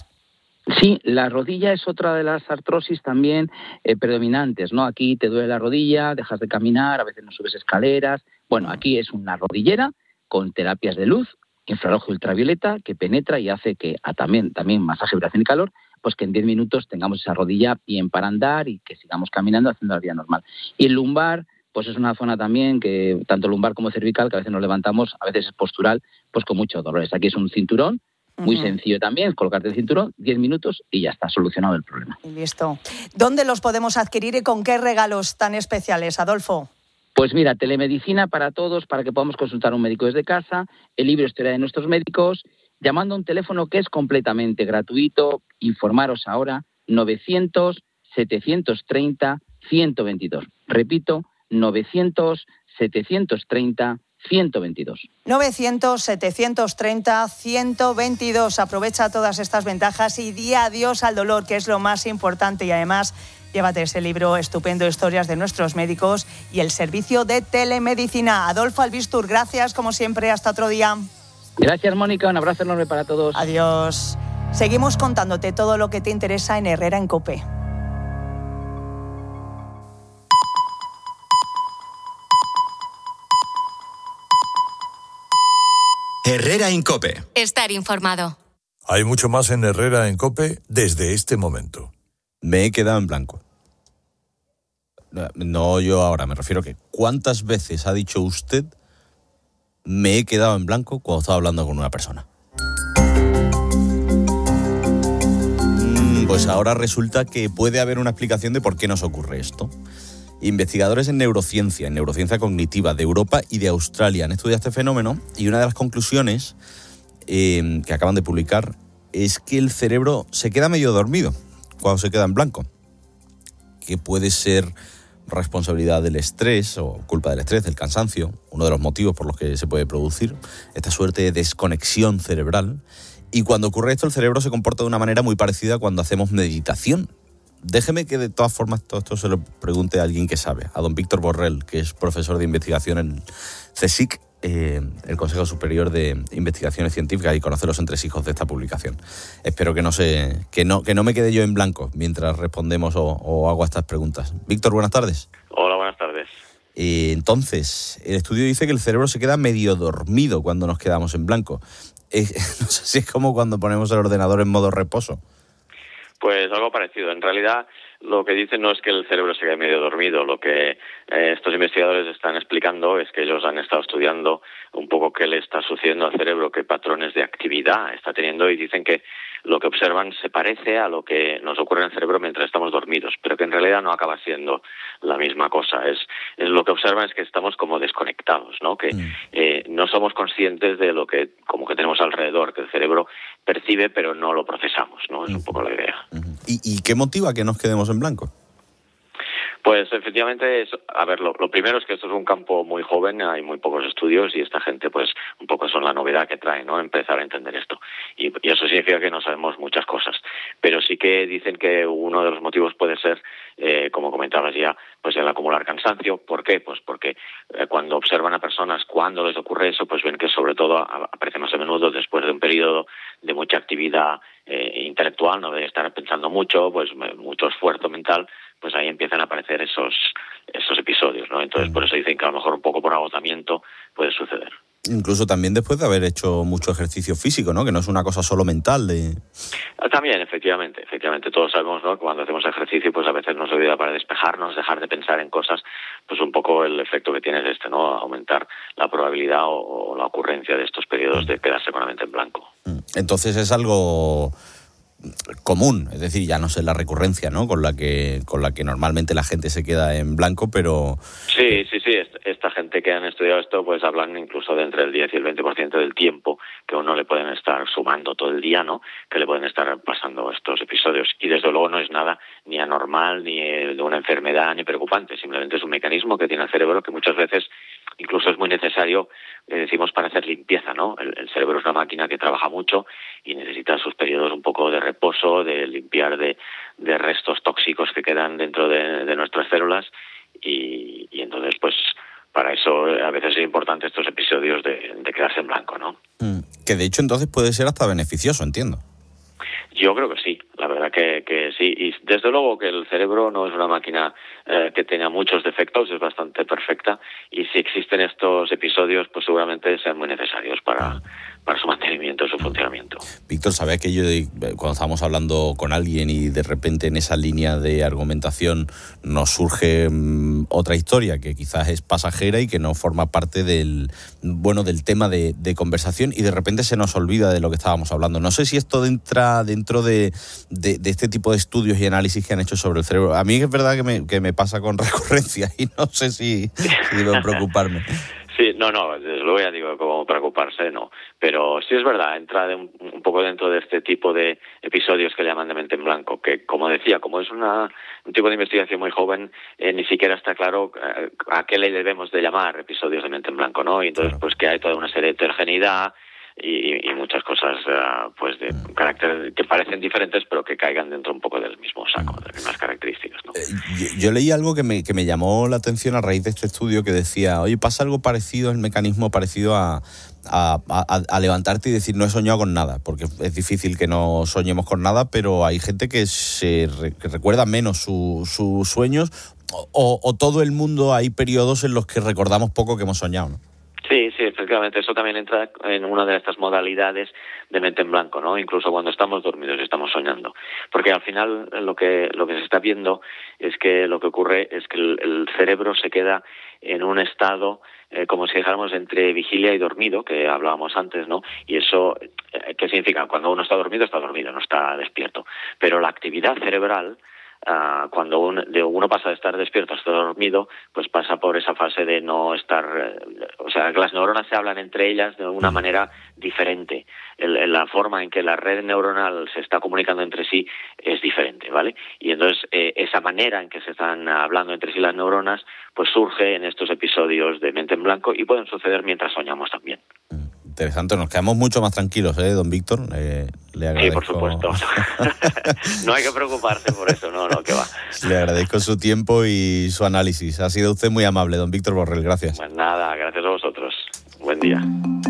Sí, la rodilla es otra de las artrosis también eh, predominantes, ¿no? Aquí te duele la rodilla, dejas de caminar, a veces no subes escaleras. Bueno, aquí es una rodillera con terapias de luz, infrarrojo y ultravioleta, que penetra y hace que a también, también masaje, vibración y calor, pues que en diez minutos tengamos esa rodilla bien para andar y que sigamos caminando haciendo la vida normal. Y el lumbar, pues es una zona también que, tanto lumbar como cervical, que a veces nos levantamos, a veces es postural, pues con muchos dolores. Aquí es un cinturón, muy uh-huh. sencillo también, colocarte el cinturón, diez minutos y ya está solucionado el problema. Y listo. ¿Dónde los podemos adquirir y con qué regalos tan especiales, Adolfo? Pues mira, telemedicina para todos, para que podamos consultar a un médico desde casa, el libro Historia de nuestros médicos, llamando a un teléfono que es completamente gratuito. Informaros ahora, novecientos, setecientos treinta, ciento veintidós. Repito, novecientos, setecientos treinta, ciento veintidós. novecientos, setecientos treinta, ciento veintidós. Aprovecha todas estas ventajas y di adiós al dolor, que es lo más importante. Y además, llévate ese libro estupendo, Historias de nuestros médicos, y el servicio de telemedicina. Adolfo Albistur, gracias, como siempre. Hasta otro día. Gracias, Mónica. Un abrazo enorme para todos. Adiós. Seguimos contándote todo lo que te interesa en Herrera en COPE. Herrera Incope. Estar informado. Hay mucho más en Herrera en COPE desde este momento. Me he quedado en blanco. No yo ahora, me refiero a que ¿cuántas veces ha dicho usted me he quedado en blanco cuando estaba hablando con una persona? Pues ahora resulta que puede haber una explicación de por qué nos ocurre esto. Investigadores en neurociencia, en neurociencia cognitiva de Europa y de Australia han estudiado este fenómeno y una de las conclusiones eh, que acaban de publicar es que el cerebro se queda medio dormido cuando se queda en blanco, que puede ser responsabilidad del estrés o culpa del estrés, del cansancio, uno de los motivos por los que se puede producir esta suerte de desconexión cerebral. Y cuando ocurre esto, el cerebro se comporta de una manera muy parecida a cuando hacemos meditación. Déjeme que de todas formas todo esto se lo pregunte a alguien que sabe, a don Víctor Borrell, que es profesor de investigación en CSIC, eh, el Consejo Superior de Investigaciones Científicas, y conoce los entresijos de esta publicación. Espero que no se, que no, que no me quede yo en blanco mientras respondemos o, o hago estas preguntas. Víctor, buenas tardes. Hola, buenas tardes. Eh, entonces, el estudio dice que el cerebro se queda medio dormido cuando nos quedamos en blanco. Eh, no sé si es como cuando ponemos el ordenador en modo reposo. Pues algo parecido. En realidad, lo que dicen no es que el cerebro se quede medio dormido. Lo que eh, estos investigadores están explicando es que ellos han estado estudiando un poco qué le está sucediendo al cerebro, qué patrones de actividad está teniendo, y dicen que lo que observan se parece a lo que nos ocurre en el cerebro mientras estamos dormidos, pero que en realidad no acaba siendo la misma cosa. Es, es lo que observan es que estamos como desconectados, ¿no? Que eh, no somos conscientes de lo que como que tenemos alrededor, que el cerebro percibe pero no lo procesamos, ¿no? Es un poco la idea. ¿Y, y qué motiva que nos quedemos en blanco? Pues efectivamente, es, a ver, lo, lo primero es que esto es un campo muy joven, hay muy pocos estudios y esta gente pues un poco son la novedad que trae, ¿no? Empezar a entender esto. Y, y eso significa que no sabemos muchas cosas. Pero sí que dicen que uno de los motivos puede ser, eh, como comentabas ya, pues el acumular cansancio. ¿Por qué? Pues porque eh, cuando observan a personas cuando les ocurre eso, pues ven que sobre todo aparece más a menudo después de un periodo de mucha actividad eh, intelectual, no de estar pensando mucho, pues mucho esfuerzo mental, pues ahí empiezan a aparecer esos esos episodios, ¿no? Entonces, por eso dicen que a lo mejor un poco por agotamiento puede suceder. Incluso también después de haber hecho mucho ejercicio físico, ¿no? Que no es una cosa solo mental. De... También, efectivamente, efectivamente. Todos sabemos, ¿no?, que cuando hacemos ejercicio, pues a veces nos ayuda para despejarnos, dejar de pensar en cosas, pues un poco el efecto que tiene es este, ¿no? Aumentar la probabilidad o, o la ocurrencia de estos periodos de quedarse con la mente en blanco. Entonces es algo común, es decir, ya no sé la recurrencia, ¿no?, con la que con la que normalmente la gente se queda en blanco, pero... Sí, sí, sí, esta gente que han estudiado esto pues hablan incluso de entre el diez y el veinte por ciento del tiempo que uno le pueden estar sumando todo el día, ¿no?, que le pueden estar pasando estos episodios, y desde luego no es nada ni anormal, ni de una enfermedad, ni preocupante, simplemente es un mecanismo que tiene el cerebro que muchas veces incluso es muy necesario, eh, decimos, para hacer limpieza, ¿no? El, el cerebro es una máquina que trabaja mucho y necesita sus periodos un poco de reposo, de limpiar de, de restos tóxicos que quedan dentro de, de nuestras células, y, y entonces, pues, para eso a veces es importante estos episodios de, de quedarse en blanco, ¿no? Mm, que de hecho entonces puede ser hasta beneficioso, entiendo. Yo creo que sí, la verdad que, que sí. Y desde luego que el cerebro no es una máquina eh, que tenga muchos defectos, es bastante perfecta. Y si existen estos episodios, pues seguramente sean muy necesarios para, para su mantenimiento, su funcionamiento. Víctor, ¿sabes que yo cuando estábamos hablando con alguien y de repente en esa línea de argumentación nos surge mmm, otra historia que quizás es pasajera y que no forma parte del, bueno, del tema de, de conversación, y de repente se nos olvida de lo que estábamos hablando? No sé si esto entra dentro de, de, de este tipo de estudios y análisis que han hecho sobre el cerebro. A mí es verdad que me, que me pasa con recurrencia y no sé si, si debo preocuparme. Sí, no, no, desde luego ya digo, como preocuparse, no. Pero sí es verdad, entra de un, un poco dentro de este tipo de episodios que llaman de mente en blanco, que, como decía, como es una un tipo de investigación muy joven, eh, ni siquiera está claro eh, a qué le debemos de llamar episodios de mente en blanco, ¿no? Y entonces, pues que hay toda una serie de heterogeneidad y, y muchas cosas uh, pues de carácter que parecen diferentes pero que caigan dentro un poco del mismo saco, de las mismas características, ¿no? Eh, yo, yo leí algo que me, que me llamó la atención a raíz de este estudio, que decía, oye, pasa algo parecido, el mecanismo parecido a, a, a, a levantarte y decir no he soñado con nada, porque es difícil que no soñemos con nada, pero hay gente que se re, que recuerda menos su, sus sueños, o, o todo el mundo hay periodos en los que recordamos poco que hemos soñado, ¿no? Sí, sí, efectivamente, eso también entra en una de estas modalidades de mente en blanco, ¿no? Incluso cuando estamos dormidos y estamos soñando. Porque al final lo que lo que se está viendo es que lo que ocurre es que el, el cerebro se queda en un estado eh, como si dijéramos entre vigilia y dormido, que hablábamos antes, ¿no? Y eso, eh, ¿qué significa? Cuando uno está dormido, está dormido, no está despierto. Pero la actividad cerebral, Uh, cuando un, de uno pasa de estar despierto a estar dormido, pues pasa por esa fase de no estar, eh, o sea, que las neuronas se hablan entre ellas de una manera diferente. El, el, la forma en que la red neuronal se está comunicando entre sí es diferente, ¿vale? Y entonces eh, esa manera en que se están hablando entre sí las neuronas, pues surge en estos episodios de mente en blanco y pueden suceder mientras soñamos también. Interesante, nos quedamos mucho más tranquilos, ¿eh, don Víctor? Eh, le agradezco... Sí, por supuesto. No hay que preocuparse por eso, no, no, que va. Le agradezco su tiempo y su análisis. Ha sido usted muy amable, don Víctor Borrell, gracias. Pues nada, gracias a vosotros. Buen día.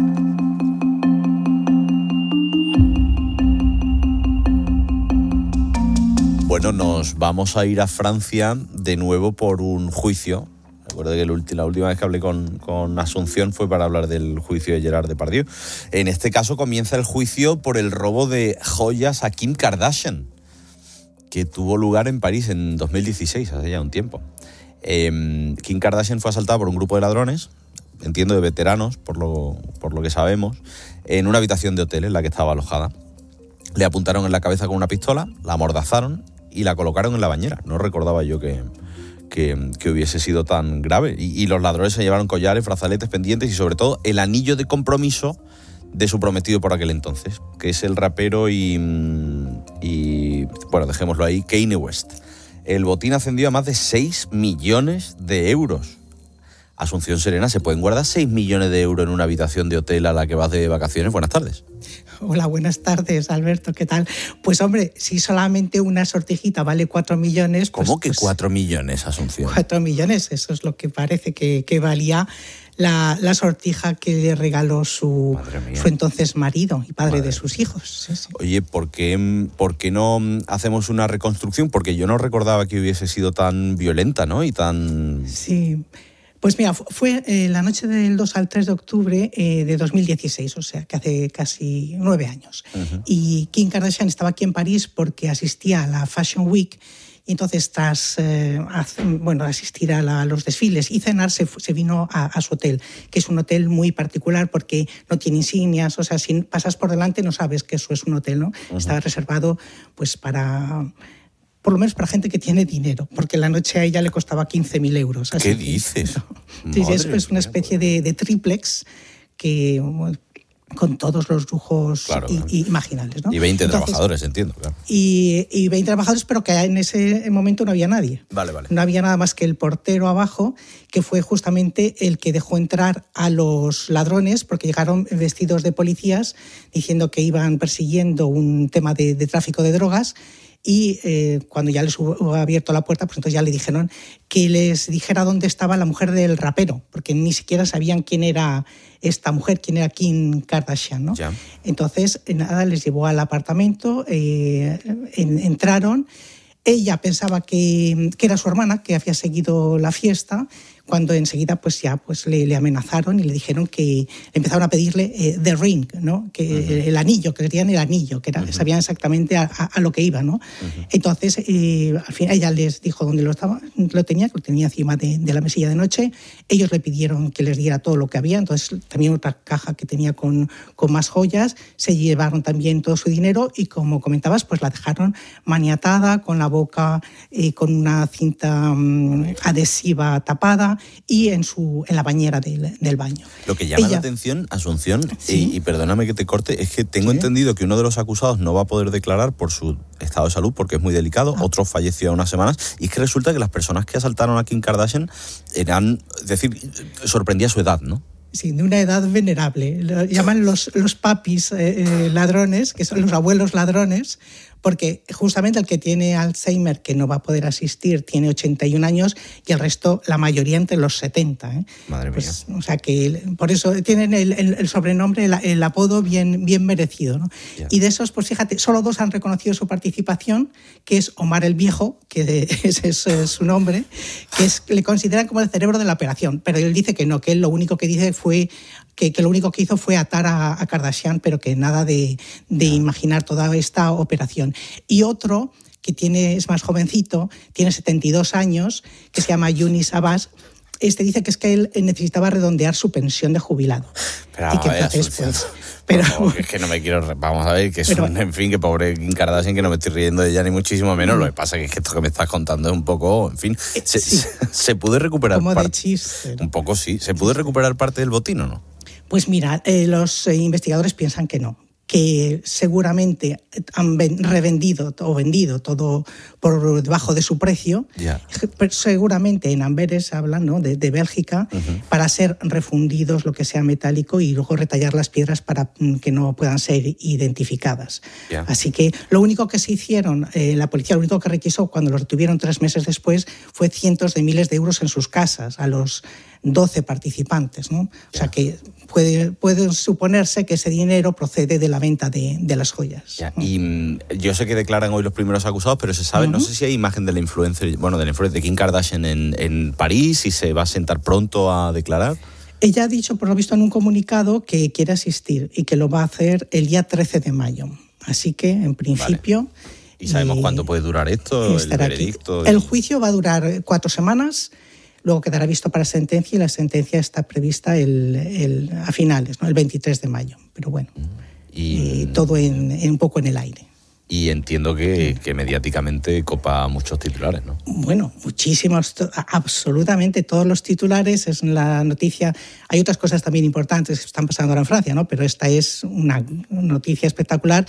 Bueno, nos vamos a ir a Francia de nuevo por un juicio. Recuerdo que la última vez que hablé con, con Asunción fue para hablar del juicio de Gerard Depardieu. En este caso comienza el juicio por el robo de joyas a Kim Kardashian, que tuvo lugar en París en dos mil dieciséis, hace ya un tiempo. Eh, Kim Kardashian fue asaltada por un grupo de ladrones, entiendo de veteranos, por lo, por lo que sabemos, en una habitación de hotel en la que estaba alojada. Le apuntaron en la cabeza con una pistola, la amordazaron y la colocaron en la bañera. No recordaba yo que... Que, que hubiese sido tan grave. Y, y los ladrones se llevaron collares, brazaletes, pendientes y sobre todo el anillo de compromiso de su prometido por aquel entonces, que es el rapero y, y bueno, dejémoslo ahí, Kanye West. El botín ascendió a más de seis millones de euros. Asunción Serena, ¿se pueden guardar seis millones de euros en una habitación de hotel a la que vas de vacaciones? Buenas tardes. Hola, buenas tardes, Alberto, ¿qué tal? Pues hombre, si solamente una sortijita vale cuatro millones... Pues, ¿Cómo que pues, cuatro millones, Asunción? Cuatro millones, eso es lo que parece que, que valía la, la sortija que le regaló su, su entonces marido y padre Madre de sus hijos. Sí, sí. Oye, ¿por qué, ¿por qué no hacemos una reconstrucción? Porque yo no recordaba que hubiese sido tan violenta, ¿no? Y tan... Sí... Pues mira, fue eh, la noche del dos al tres de octubre eh, de dos mil dieciséis, o sea, que hace casi nueve años. Uh-huh. Y Kim Kardashian estaba aquí en París porque asistía a la Fashion Week y entonces tras eh, hacer, bueno, asistir a, la, a los desfiles y cenar se, se vino a, a su hotel, que es un hotel muy particular porque no tiene insignias, o sea, si pasas por delante no sabes que eso es un hotel, ¿no? Uh-huh. Estaba reservado pues para... por lo menos para gente que tiene dinero, porque la noche a ella le costaba quince mil euros. Así ¿Qué que, dices? No. Sí, sí, es, es una especie de, de triplex que, con todos los lujos claro, y, y imaginables, ¿no? Y veinte Entonces, trabajadores, entiendo. Claro. Y, y veinte trabajadores, pero que en ese momento no había nadie. Vale, vale. No había nada más que el portero abajo, que fue justamente el que dejó entrar a los ladrones, porque llegaron vestidos de policías diciendo que iban persiguiendo un tema de, de tráfico de drogas. Y eh, cuando ya les hubo abierto la puerta, pues entonces ya le dijeron que les dijera dónde estaba la mujer del rapero, porque ni siquiera sabían quién era esta mujer, quién era Kim Kardashian, ¿no? Ya. Entonces, nada, les llevó al apartamento, eh, en, entraron. Ella pensaba que, que era su hermana, que había seguido la fiesta, cuando enseguida pues ya pues le, le amenazaron y le dijeron que empezaron a pedirle eh, the ring, ¿no? Que uh-huh. el anillo, que querían el anillo, que era, uh-huh. sabían exactamente a, a, a lo que iba, ¿no? Uh-huh. Entonces, eh, al final ella les dijo dónde lo estaba, lo tenía, que lo tenía encima de, de la mesilla de noche. Ellos le pidieron que les diera todo lo que había, entonces también otra caja que tenía con, con más joyas, se llevaron también todo su dinero y, como comentabas, pues la dejaron maniatada, con la boca eh, con una cinta um, adhesiva tapada y en su en la bañera del, del baño. Lo que llama Ella, la atención, Asunción, ¿sí? y, y perdóname que te corte, es que tengo ¿sí? entendido que uno de los acusados no va a poder declarar por su estado de salud porque es muy delicado, ah. otro falleció hace unas semanas, y es que resulta que las personas que asaltaron a Kim Kardashian eran, es decir, sorprendía su edad, ¿no? Sí, de una edad venerable. Lo llaman los, los papis eh, eh, ladrones, que son los abuelos ladrones, porque justamente el que tiene Alzheimer, que no va a poder asistir, tiene ochenta y un años y el resto, la mayoría, entre los setenta. ¿eh? Madre pues, mía. O sea que por eso tienen el, el, el sobrenombre, el, el apodo bien, bien merecido, ¿no? Yeah. Y de esos, pues fíjate, solo dos han reconocido su participación, que es Omar el Viejo, que ese es, es su nombre, que es, le consideran como el cerebro de la operación, pero él dice que no, que él lo único que dice fue que, que lo único que hizo fue atar a, a Kardashian, pero que nada de, de imaginar toda esta operación. Y otro que tiene, es más jovencito, tiene setenta y dos años, que se llama Yunis Abbas. Este dice que es que él necesitaba redondear su pensión de jubilado. Pero, y que vaya, entonces, pues, pero favor, que es que no me quiero... Vamos a ver, que es pero, un... En fin, que pobre Kim Kardashian, que no me estoy riendo de ella ni muchísimo menos. Lo que pasa es que esto que me estás contando es un poco... En fin, se, sí. se, se pudo recuperar... Como parte, de chiste. Un poco sí. ¿Se pudo recuperar parte del botín o no? Pues mira, eh, los eh, investigadores piensan que no, que seguramente han ven, revendido o vendido todo por debajo de su precio. Yeah. Pero seguramente en Amberes hablan, ¿no?, de, de Bélgica, uh-huh. para ser refundidos lo que sea metálico y luego retallar las piedras para que no puedan ser identificadas. Yeah. Así que lo único que se hicieron, eh, la policía lo único que requisó cuando los retuvieron tres meses después fue cientos de miles de euros en sus casas a los doce participantes, ¿no? O sea que puede, puede suponerse que ese dinero procede de la venta de, de las joyas. Ya, y mm, yo sé que declaran hoy los primeros acusados, pero se sabe, uh-huh. no sé si hay imagen de la influencer, bueno, de la influencer de Kim Kardashian en, en París, y se va a sentar pronto a declarar. Ella ha dicho, por lo visto, en un comunicado que quiere asistir y que lo va a hacer el día trece de mayo. Así que, en principio... Vale. ¿Y sabemos eh, cuánto puede durar esto, el veredicto? El juicio va a durar cuatro semanas. Luego quedará visto para sentencia y la sentencia está prevista el, el, a finales, ¿no?, el veintitrés de mayo. Pero bueno, y, eh, todo en, en un poco en el aire. Y entiendo que, que mediáticamente copa muchos titulares, ¿no? Bueno, muchísimos, absolutamente todos los titulares. Es la noticia. Hay otras cosas también importantes que están pasando ahora en Francia, ¿no? Pero esta es una noticia espectacular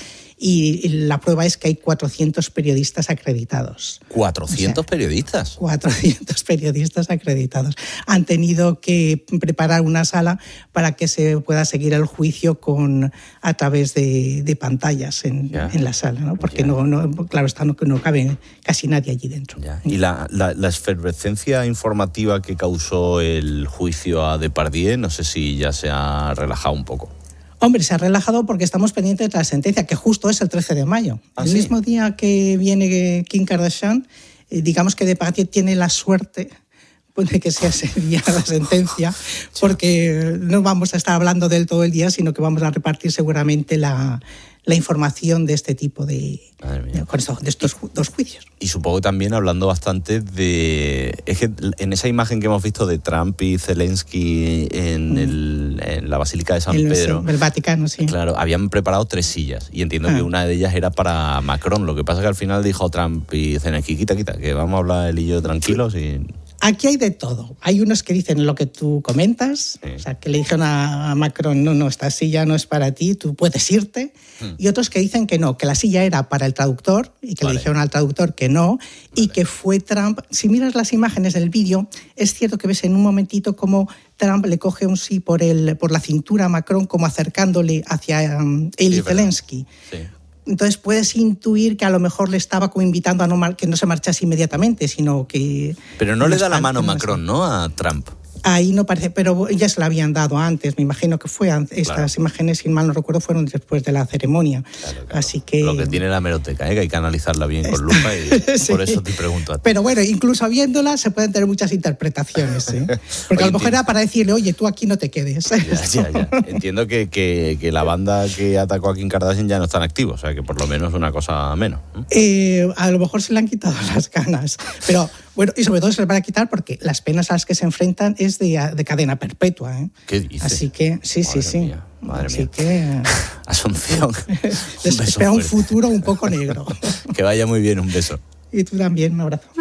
y la prueba es que hay cuatrocientos periodistas acreditados. ¿cuatrocientos o sea, periodistas? cuatrocientos periodistas acreditados. Han tenido que preparar una sala para que se pueda seguir el juicio con, a través de, de pantallas en, en la sala, ¿no? Porque no, no, claro está, no, no cabe casi nadie allí dentro. Ya. ¿Y la, la, la efervescencia informativa que causó el juicio a Depardieu, no sé si ya se ha relajado un poco? Hombre, se ha relajado porque estamos pendientes de la sentencia, que justo es el trece de mayo. ¿Ah, el sí? mismo día que viene Kim Kardashian, digamos que Depardieu tiene la suerte de que sea ese día la sentencia, porque no vamos a estar hablando de él todo el día, sino que vamos a repartir seguramente la, la información de este tipo de, de, con esto, de estos dos juicios. Y supongo también hablando bastante de... Es que en esa imagen que hemos visto de Trump y Zelensky en, mm. el, en la Basílica de San el, Pedro... El Vaticano, sí. Claro, habían preparado tres sillas y entiendo ah. que una de ellas era para Macron. Lo que pasa es que al final dijo Trump y Zelensky, quita, quita, que vamos a hablar él y yo tranquilos y... Aquí hay de todo. Hay unos que dicen lo que tú comentas, sí. o sea, que le dijeron a Macron, no, no, esta silla no es para ti, tú puedes irte. Hmm. Y otros que dicen que no, que la silla era para el traductor y que vale. le dijeron al traductor que no, vale. y que fue Trump. Si miras las imágenes del vídeo, es cierto que ves en un momentito cómo Trump le coge un sí por, el, por la cintura a Macron, como acercándole hacia um, él sí, y Zelensky. Sí. Entonces puedes intuir que a lo mejor le estaba como invitando a no mar- que no se marchase inmediatamente, sino que... Pero no le da la mano Macron, ¿no?, a Trump. Ahí no parece, pero ya se la habían dado antes, me imagino que fue antes. Estas claro. imágenes, si mal no recuerdo, fueron después de la ceremonia. Claro, claro. Así que... Lo que tiene la hemeroteca, ¿eh? Que hay que analizarla bien con lupa y sí. por eso te pregunto a ti. Pero bueno, incluso viéndola se pueden tener muchas interpretaciones, ¿eh? Porque oye, a lo mejor era para decirle, oye, tú aquí no te quedes. Ya, ya, ya. Entiendo que, que, que la banda que atacó a Kim Kardashian ya no están activos, o sea que por lo menos una cosa menos, ¿no? Eh, a lo mejor se le han quitado las ganas, pero... Bueno, y sobre todo se les van a quitar porque las penas a las que se enfrentan es de, de cadena perpetua, ¿eh? ¿Qué dices? Así que, sí, madre sí, sí. Mía, madre Así mía. que... Asunción. Les espera un futuro un poco negro. Que vaya muy bien, un beso. Y tú también, un abrazo.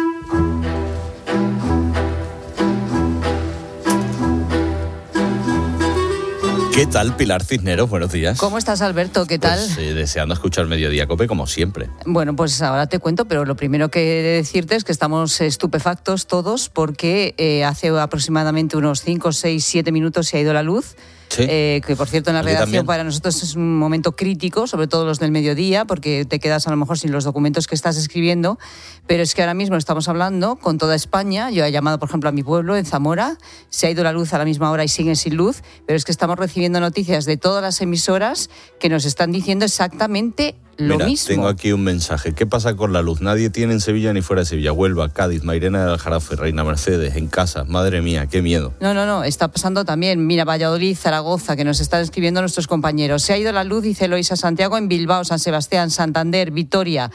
¿Qué tal, Pilar Cisneros? Buenos días. ¿Cómo estás, Alberto? ¿Qué tal? Pues, eh, deseando escuchar Mediodía Cope, como siempre. Bueno, pues ahora te cuento, pero lo primero que he de decirte es que estamos estupefactos todos porque eh, hace aproximadamente unos cinco, seis, siete minutos se ha ido la luz. Sí. Eh, que por cierto en la redacción también. Para nosotros es un momento crítico, sobre todo los del mediodía, porque te quedas a lo mejor sin los documentos que estás escribiendo, pero es que ahora mismo estamos hablando con toda España. Yo he llamado por ejemplo a mi pueblo, en Zamora, se ha ido la luz a la misma hora y siguen sin luz, pero es que estamos recibiendo noticias de todas las emisoras que nos están diciendo exactamente lo Mira, mismo. Tengo aquí un mensaje. ¿Qué pasa con la luz? Nadie tiene en Sevilla ni fuera de Sevilla. Huelva, Cádiz, Mairena del Aljarafe, Reina Mercedes, en casa. Madre mía, qué miedo. No, no, no, está pasando también. Mira, Valladolid, Zaragoza, que nos están escribiendo nuestros compañeros. Se ha ido la luz, dice Eloisa, Santiago, en Bilbao, San Sebastián, Santander, Vitoria.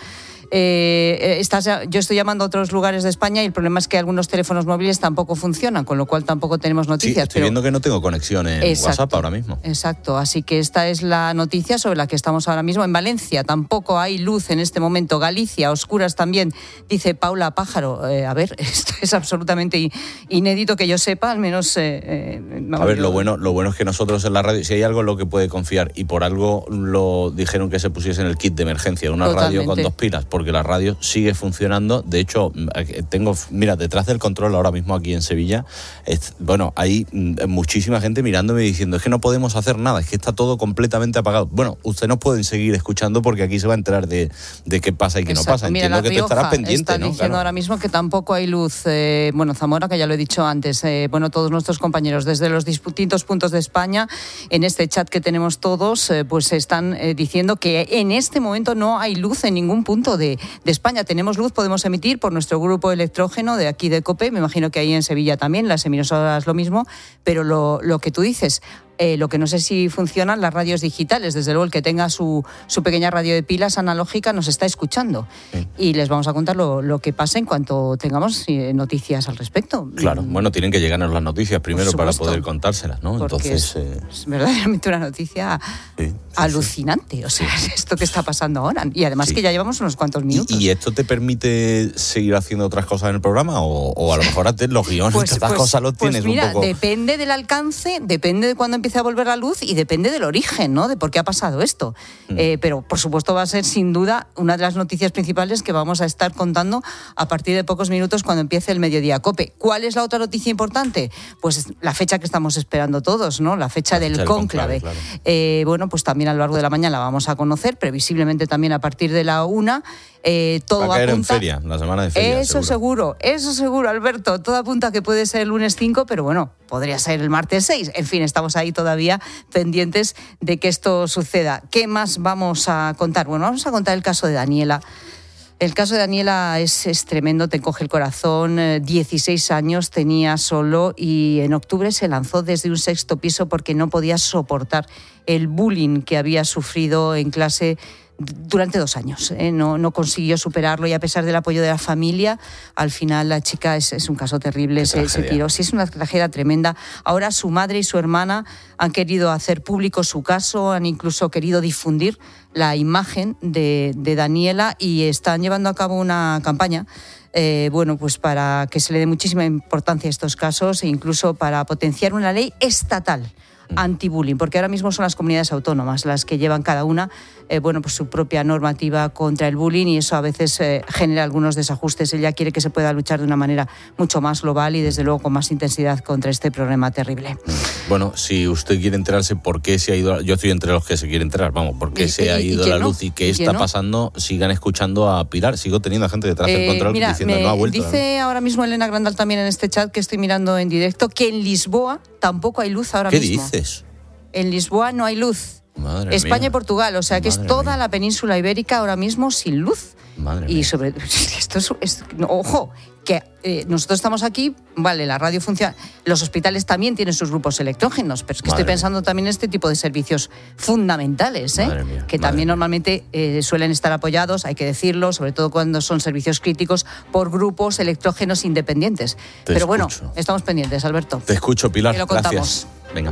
Eh, estás, yo estoy llamando a otros lugares de España y el problema es que algunos teléfonos móviles tampoco funcionan, con lo cual tampoco tenemos noticias. Sí, estoy pero... viendo que no tengo conexión en Exacto. WhatsApp ahora mismo. Exacto, así que esta es la noticia sobre la que estamos ahora mismo. En Valencia tampoco hay luz en este momento. Galicia, oscuras también, dice Paula Pájaro. Eh, a ver, esto es absolutamente inédito que yo sepa, al menos... Eh, eh, a ver, yo... lo bueno, lo bueno es que nosotros en la radio, si hay algo en lo que puede confiar, y por algo lo dijeron que se pusiese en el kit de emergencia, una Totalmente. radio con dos pilas, porque la radio sigue funcionando. De hecho, tengo, mira, detrás del control ahora mismo aquí en Sevilla, es, bueno, hay muchísima gente mirándome y diciendo, es que no podemos hacer nada, es que está todo completamente apagado. Bueno, ustedes nos pueden seguir escuchando porque aquí se va a enterar de, de qué pasa y qué Exacto. no pasa. Mira, Entiendo que tú estarás pendiente, están ¿no? diciendo Claro. ahora mismo que tampoco hay luz. Eh, bueno, Zamora, que ya lo he dicho antes, eh, bueno, todos nuestros compañeros desde los distintos puntos de España, en este chat que tenemos todos, eh, pues están eh, diciendo que en este momento no hay luz en ningún punto de, de España. Tenemos luz, podemos emitir por nuestro grupo electrógeno de aquí de COPE, me imagino que ahí en Sevilla también, las emisoras lo mismo, pero lo, lo que tú dices... Eh, lo que no sé si funcionan las radios digitales. Desde luego, el que tenga su, su pequeña radio de pilas analógica nos está escuchando. Sí. Y les vamos a contar lo, lo que pasa en cuanto tengamos eh, noticias al respecto. Claro, bueno, tienen que llegarnos las noticias primero para poder contárselas, ¿no? Porque Entonces, es, eh... es verdaderamente una noticia sí, sí, alucinante. Sí. O sea, es esto que está pasando ahora. Y además sí. que ya llevamos unos cuantos minutos. ¿Y, ¿Y esto te permite seguir haciendo otras cosas en el programa? ¿O, o a lo mejor antes los guiones, pues, estas pues, cosas los pues tienes mira, un poco...? Depende del alcance, depende de cuándo empiece a volver la luz y depende del origen, ¿no? De por qué ha pasado esto. Mm. Eh, pero, por supuesto, va a ser, sin duda, una de las noticias principales que vamos a estar contando a partir de pocos minutos cuando empiece el Mediodía COPE. ¿Cuál es la otra noticia importante? Pues la fecha que estamos esperando todos, ¿no? La fecha, la del, fecha del cónclave. Claro. Eh, bueno, pues también a lo largo de la mañana la vamos a conocer, previsiblemente también a partir de la una. Eh, todo va a caer apunta... en feria, la semana de feria. Eso seguro. seguro, eso seguro, Alberto. Todo apunta a que puede ser el lunes cinco, pero bueno, podría ser el martes seis. En fin, estamos ahí todavía pendientes de que esto suceda. ¿Qué más vamos a contar? Bueno, vamos a contar el caso de Daniela. El caso de Daniela es, es tremendo, te encoge el corazón. dieciséis años tenía solo y en octubre se lanzó desde un sexto piso porque no podía soportar el bullying que había sufrido en clase durante dos años. ¿eh? No, no consiguió superarlo y a pesar del apoyo de la familia, al final la chica es, es un caso terrible, se, se tiró. Sí, es una tragedia tremenda. Ahora su madre y su hermana han querido hacer público su caso, han incluso querido difundir la imagen de, de Daniela y están llevando a cabo una campaña Eh, bueno, pues para que se le dé muchísima importancia a estos casos e incluso para potenciar una ley estatal anti-bullying, porque ahora mismo son las comunidades autónomas las que llevan cada una eh, bueno, pues su propia normativa contra el bullying y eso a veces eh, genera algunos desajustes. Ella quiere que se pueda luchar de una manera mucho más global y desde luego con más intensidad contra este problema terrible. Bueno, si usted quiere enterarse por qué se ha ido, yo estoy entre los que se quiere enterar, vamos, por qué y, se ha ido y la no, luz y qué y está no. pasando, sigan escuchando a Pilar. Sigo teniendo a gente detrás del eh, control mira, diciendo me no ha vuelto. Dice ahora mismo Elena Grandal también en este chat que estoy mirando en directo que en Lisboa tampoco hay luz ahora ¿Qué mismo. ¿Qué dices? En Lisboa no hay luz. Madre España mía. y Portugal, o sea que Madre es toda mía. la península ibérica ahora mismo sin luz. Madre y mía. sobre esto es, es no, ojo, que eh, nosotros estamos aquí, vale, la radio funciona, los hospitales también tienen sus grupos electrógenos, pero es que Madre estoy pensando mía. también en este tipo de servicios fundamentales, ¿eh? Madre mía, que madre también mía. normalmente eh, suelen estar apoyados, hay que decirlo, sobre todo cuando son servicios críticos, por grupos electrógenos independientes. Te pero bueno, escucho. estamos pendientes, Alberto. Te escucho, Pilar. Que lo Gracias. contamos. Venga.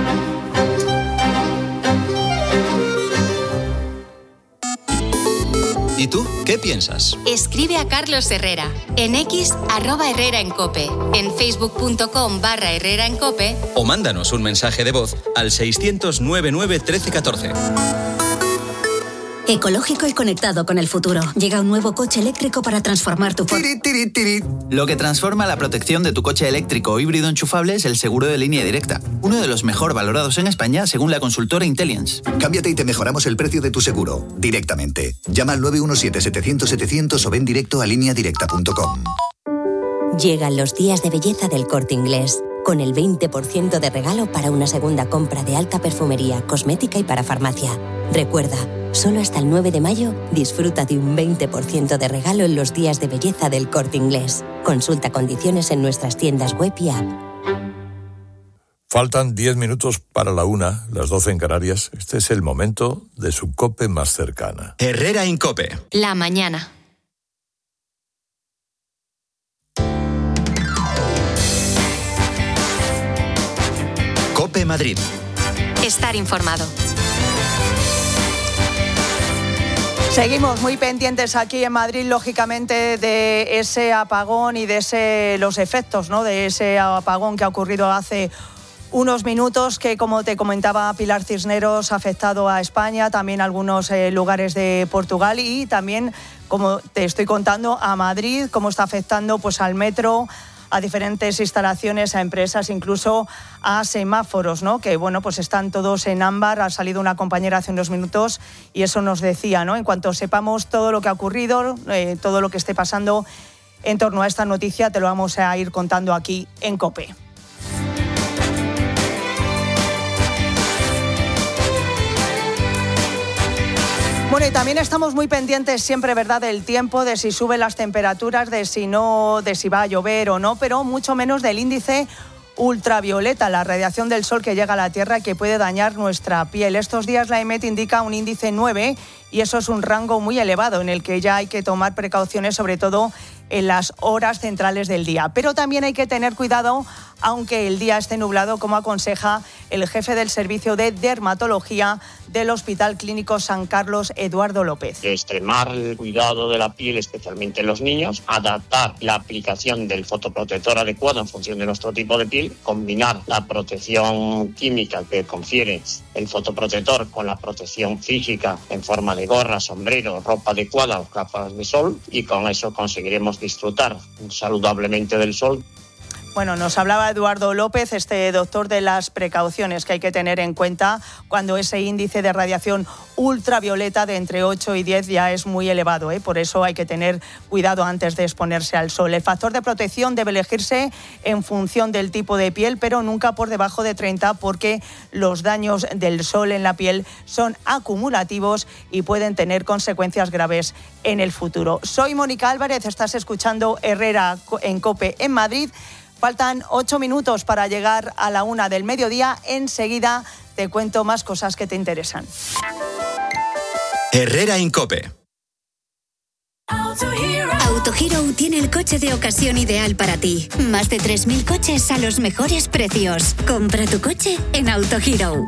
¿Y tú qué piensas? Escribe a Carlos Herrera en X, arroba Herrera en Cope, en facebook.com barra Herrera en Cope o mándanos un mensaje de voz al seiscientos noventa y nueve trece catorce. Ecológico y conectado con el futuro. Llega un nuevo coche eléctrico para transformar tu... Tiri, tiri, tiri. Lo que transforma la protección de tu coche eléctrico o híbrido enchufable es el seguro de línea directa. Uno de los mejor valorados en España según la consultora Intelliance. Cámbiate y te mejoramos el precio de tu seguro. Directamente. Llama al nueve uno siete, setecientos, setecientos o ven directo a línea directa punto com. Llegan los días de belleza del Corte Inglés. con el veinte por ciento de regalo para una segunda compra de alta perfumería, cosmética y para farmacia. Recuerda, solo hasta el nueve de mayo disfruta de un veinte por ciento de regalo en los días de belleza del Corte Inglés. Consulta condiciones en nuestras tiendas web y app. Faltan diez minutos para la una, las doce en Canarias. Este es el momento de su COPE más cercana. Herrera Incope. La mañana. COPE Madrid. Estar informado. Seguimos muy pendientes aquí en Madrid, lógicamente, de ese apagón y de ese, los efectos, ¿no?, de ese apagón que ha ocurrido hace unos minutos, que, como te comentaba Pilar Cisneros, ha afectado a España, también a algunos eh, lugares de Portugal y también, como te estoy contando, a Madrid, cómo está afectando pues al metro, a diferentes instalaciones, a empresas, incluso a semáforos, ¿no?, que bueno, pues están todos en ámbar. Ha salido una compañera hace unos minutos y eso nos decía, ¿no? En cuanto sepamos todo lo que ha ocurrido, eh, todo lo que esté pasando en torno a esta noticia, te lo vamos a ir contando aquí en COPE. Bueno, y también estamos muy pendientes siempre, ¿verdad?, del tiempo, de si suben las temperaturas, de si no, de si va a llover o no, pero mucho menos del índice ultravioleta, la radiación del sol que llega a la Tierra y que puede dañar nuestra piel. Estos días la EMET indica un índice nueve y eso es un rango muy elevado en el que ya hay que tomar precauciones, sobre todo en las horas centrales del día. Pero también hay que tener cuidado, aunque el día esté nublado, como aconseja el jefe del Servicio de Dermatología del Hospital Clínico San Carlos, Eduardo López. Extremar el cuidado de la piel, especialmente en los niños, adaptar la aplicación del fotoprotector adecuado en función de nuestro tipo de piel, combinar la protección química que confiere el fotoprotector con la protección física en forma de gorra, sombrero, ropa adecuada o gafas de sol, y con eso conseguiremos disfrutar saludablemente del sol. Bueno, nos hablaba Eduardo López, este doctor, de las precauciones que hay que tener en cuenta cuando ese índice de radiación ultravioleta de entre ocho y diez ya es muy elevado, ¿eh? Por eso hay que tener cuidado antes de exponerse al sol. El factor de protección debe elegirse en función del tipo de piel, pero nunca por debajo de treinta, porque los daños del sol en la piel son acumulativos y pueden tener consecuencias graves en el futuro. Soy Mónica Álvarez, estás escuchando Herrera en COPE en Madrid. Faltan ocho minutos para llegar a la una del mediodía. Enseguida te cuento más cosas que te interesan. Herrera Incope. Autohero tiene el coche de ocasión ideal para ti. Más de tres mil coches a los mejores precios. Compra tu coche en Autohero.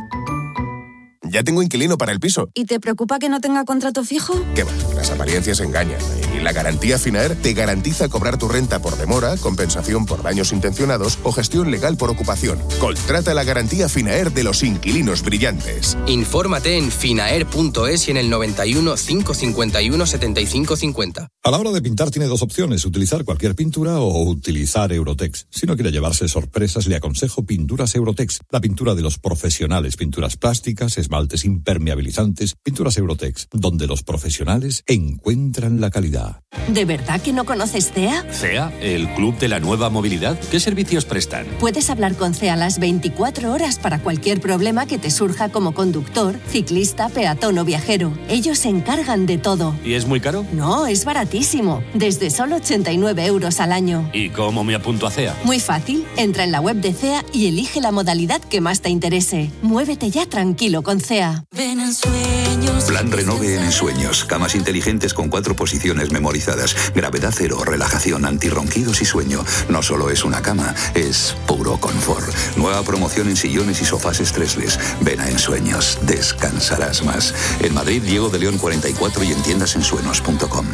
Ya tengo inquilino para el piso. ¿Y te preocupa que no tenga contrato fijo? ¿Qué va? Las apariencias engañan. Y la garantía Finaer te garantiza cobrar tu renta por demora, compensación por daños intencionados o gestión legal por ocupación. Contrata la garantía Finaer de los inquilinos brillantes. Infórmate en finaer punto es y en el noventa y uno, cinco cincuenta y uno, setenta y cinco cincuenta. A la hora de pintar tiene dos opciones, utilizar cualquier pintura o utilizar Eurotex. Si no quiere llevarse sorpresas, le aconsejo Pinturas Eurotex, la pintura de los profesionales, pinturas plásticas, esmaltes impermeabilizantes, pinturas Eurotex, donde los profesionales encuentran la calidad. ¿De verdad que no conoces C E A? ¿C E A? ¿El Club de la Nueva Movilidad? ¿Qué servicios prestan? Puedes hablar con C E A las veinticuatro horas para cualquier problema que te surja como conductor, ciclista, peatón o viajero. Ellos se encargan de todo. ¿Y es muy caro? No, es baratísimo. Desde solo ochenta y nueve euros al año. ¿Y cómo me apunto a C E A? Muy fácil. Entra en la web de C E A y elige la modalidad que más te interese. Muévete ya tranquilo con C E A. Ven en sueños. Plan Renove en Ensueños. Camas inteligentes con cuatro posiciones memorizadas. Gravedad cero, relajación, antirronquidos y sueño. No solo es una cama, es puro confort. Nueva promoción en sillones y sofás estresless. Ven a Ensueños. Descansarás más. En Madrid, Diego de León cuarenta y cuatro y en tiendas ensueños punto com.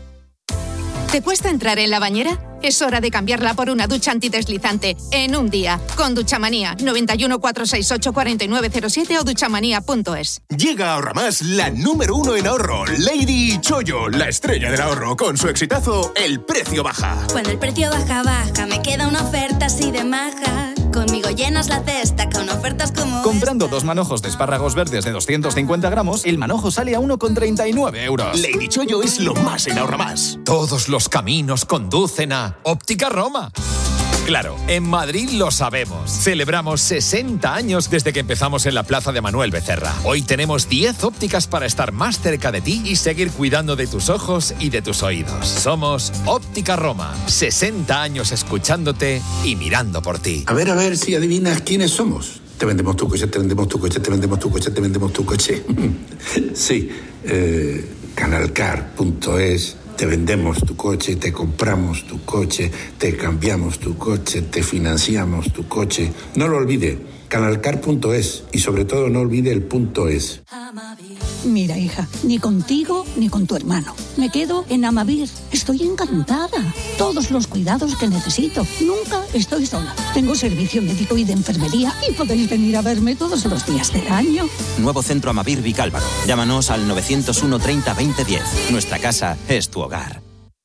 ¿Te cuesta entrar en la bañera? Es hora de cambiarla por una ducha antideslizante en un día. Con Duchamanía, noventa y uno, cuatrocientos sesenta y ocho, cuarenta y nueve cero siete o duchamanía punto es. Llega a Ahorramás la número uno en ahorro, Lady Chollo, la estrella del ahorro, con su exitazo El Precio Baja. Cuando el precio baja, baja, me queda una oferta así de maja. Conmigo llenas la cesta con ofertas como Comprando esta. Dos manojos de espárragos verdes de doscientos cincuenta gramos, el manojo sale a uno con treinta y nueve euros. Lady Chollo es lo más en Ahorramás. Todos los caminos conducen a Óptica Roma. Claro, en Madrid lo sabemos. Celebramos sesenta años desde que empezamos en la Plaza de Manuel Becerra. Hoy tenemos diez ópticas para estar más cerca de ti y seguir cuidando de tus ojos y de tus oídos. Somos Óptica Roma. sesenta años escuchándote y mirando por ti. A ver, a ver si adivinas quiénes somos. Te vendemos tu coche, te vendemos tu coche, te vendemos tu coche, te vendemos tu coche. Sí, eh, canalcar punto es. Te vendemos tu coche, te compramos tu coche, te cambiamos tu coche, te financiamos tu coche. No lo olvide, canalcar punto es y sobre todo no olvide el punto es. Mira, hija, ni contigo ni con tu hermano. Me quedo en Amavir. Estoy encantada. Todos los cuidados que necesito. Nunca estoy sola. Tengo servicio médico y de enfermería y podéis venir a verme todos los días del año. Nuevo centro Amavir Vicálvaro. Llámanos al novecientos uno treinta veinte diez. Nuestra casa es tu hogar.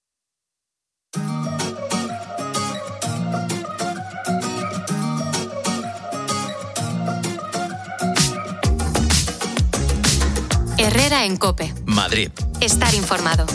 Herrera en COPE. Madrid. Estar informado.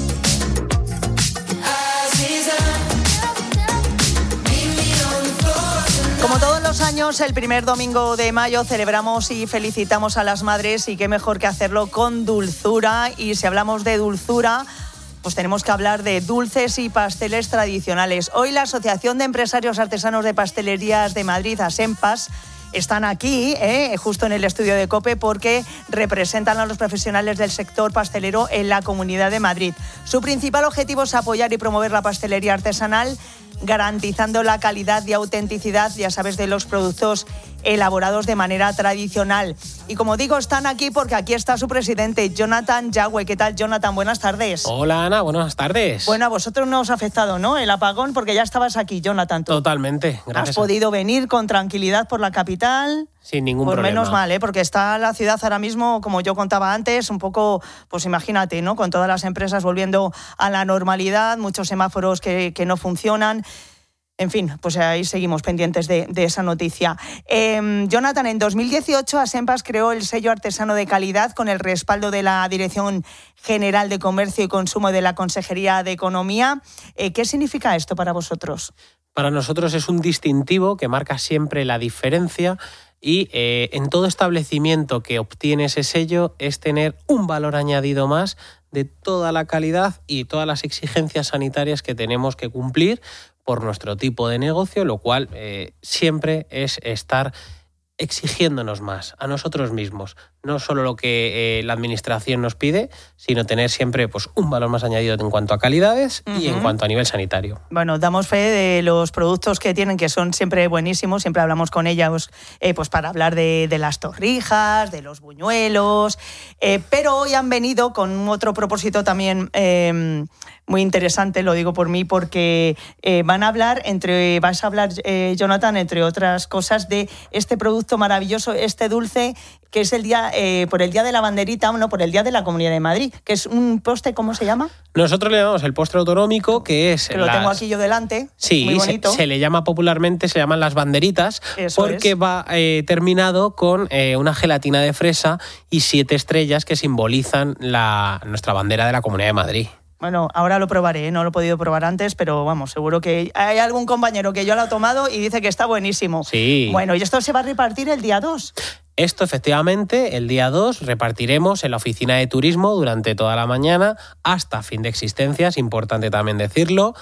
Como todos los años, el primer domingo de mayo celebramos y felicitamos a las madres y qué mejor que hacerlo con dulzura. Y si hablamos de dulzura, pues tenemos que hablar de dulces y pasteles tradicionales. Hoy la Asociación de Empresarios Artesanos de Pastelerías de Madrid, ASEMPAS, están aquí, eh, justo en el estudio de COPE, porque representan a los profesionales del sector pastelero en la Comunidad de Madrid. Su principal objetivo es apoyar y promover la pastelería artesanal, garantizando la calidad y autenticidad, ya sabes, de los productos elaborados de manera tradicional. Y como digo, están aquí porque aquí está su presidente, Jonathan Yagüe. ¿Qué tal, Jonathan? Buenas tardes. Hola, Ana. Buenas tardes. Bueno, a vosotros no os ha afectado, ¿no?, el apagón, porque ya estabas aquí, Jonathan. ¿Tú? Totalmente. Gracias. Has podido venir con tranquilidad por la capital. Sin ningún por problema. Menos mal, ¿eh? Porque está la ciudad ahora mismo, como yo contaba antes, un poco, pues imagínate, ¿no?, con todas las empresas volviendo a la normalidad, muchos semáforos que, que no funcionan. En fin, pues ahí seguimos pendientes de, de esa noticia. Eh, Jonathan, en dos mil dieciocho ASEMPAS creó el sello artesano de calidad con el respaldo de la Dirección General de Comercio y Consumo de la Consejería de Economía. Eh, ¿Qué significa esto para vosotros? Para nosotros es un distintivo que marca siempre la diferencia y eh, en todo establecimiento que obtiene ese sello es tener un valor añadido más de toda la calidad y todas las exigencias sanitarias que tenemos que cumplir por nuestro tipo de negocio, lo cual eh, siempre es estar exigiéndonos más a nosotros mismos, no solo lo que eh, la administración nos pide, sino tener siempre pues, un valor más añadido en cuanto a calidades uh-huh. y en cuanto a nivel sanitario. Bueno, damos fe de los productos que tienen, que son siempre buenísimos, siempre hablamos con ellas eh, pues para hablar de, de las torrijas, de los buñuelos, eh, pero hoy han venido con otro propósito también eh, muy interesante, lo digo por mí, porque eh, van a hablar, entre vas a hablar, eh, Jonathan, entre otras cosas, de este producto maravilloso, este dulce, que es el día eh, por el Día de la Banderita, no, por el Día de la Comunidad de Madrid, que es un postre, ¿cómo se llama? Nosotros le llamamos el postre autonómico, que es... Que lo las... tengo aquí yo delante, sí, muy bonito. Se, se le llama popularmente, se llaman las banderitas, Eso porque es. va eh, terminado con eh, una gelatina de fresa y siete estrellas que simbolizan la, nuestra bandera de la Comunidad de Madrid. Bueno, ahora lo probaré, ¿eh? No lo he podido probar antes, pero vamos, seguro que hay algún compañero que yo lo ha tomado y dice que está buenísimo. Sí. Bueno, y esto se va a repartir el día dos. Esto, efectivamente, el día dos repartiremos en la oficina de turismo durante toda la mañana hasta fin de existencia, es importante también decirlo,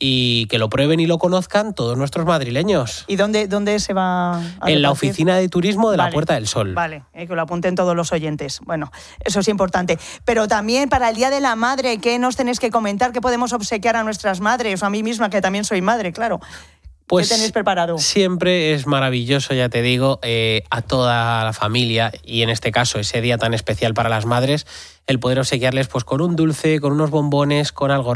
y que lo prueben y lo conozcan todos nuestros madrileños. ¿Y dónde, dónde se va a repartir? En la oficina de turismo de vale, la Puerta del Sol. Vale, eh, que lo apunten todos los oyentes. Bueno, eso es importante. Pero también para el Día de la Madre, ¿qué nos tenéis que comentar? ¿Qué podemos obsequiar a nuestras madres? O a mí misma, que también soy madre, claro. Pues ¿qué tenéis preparado? Siempre es maravilloso, ya te digo, eh, a toda la familia, y en este caso ese día tan especial para las madres, el poder obsequiarles pues con un dulce, con unos bombones, con algo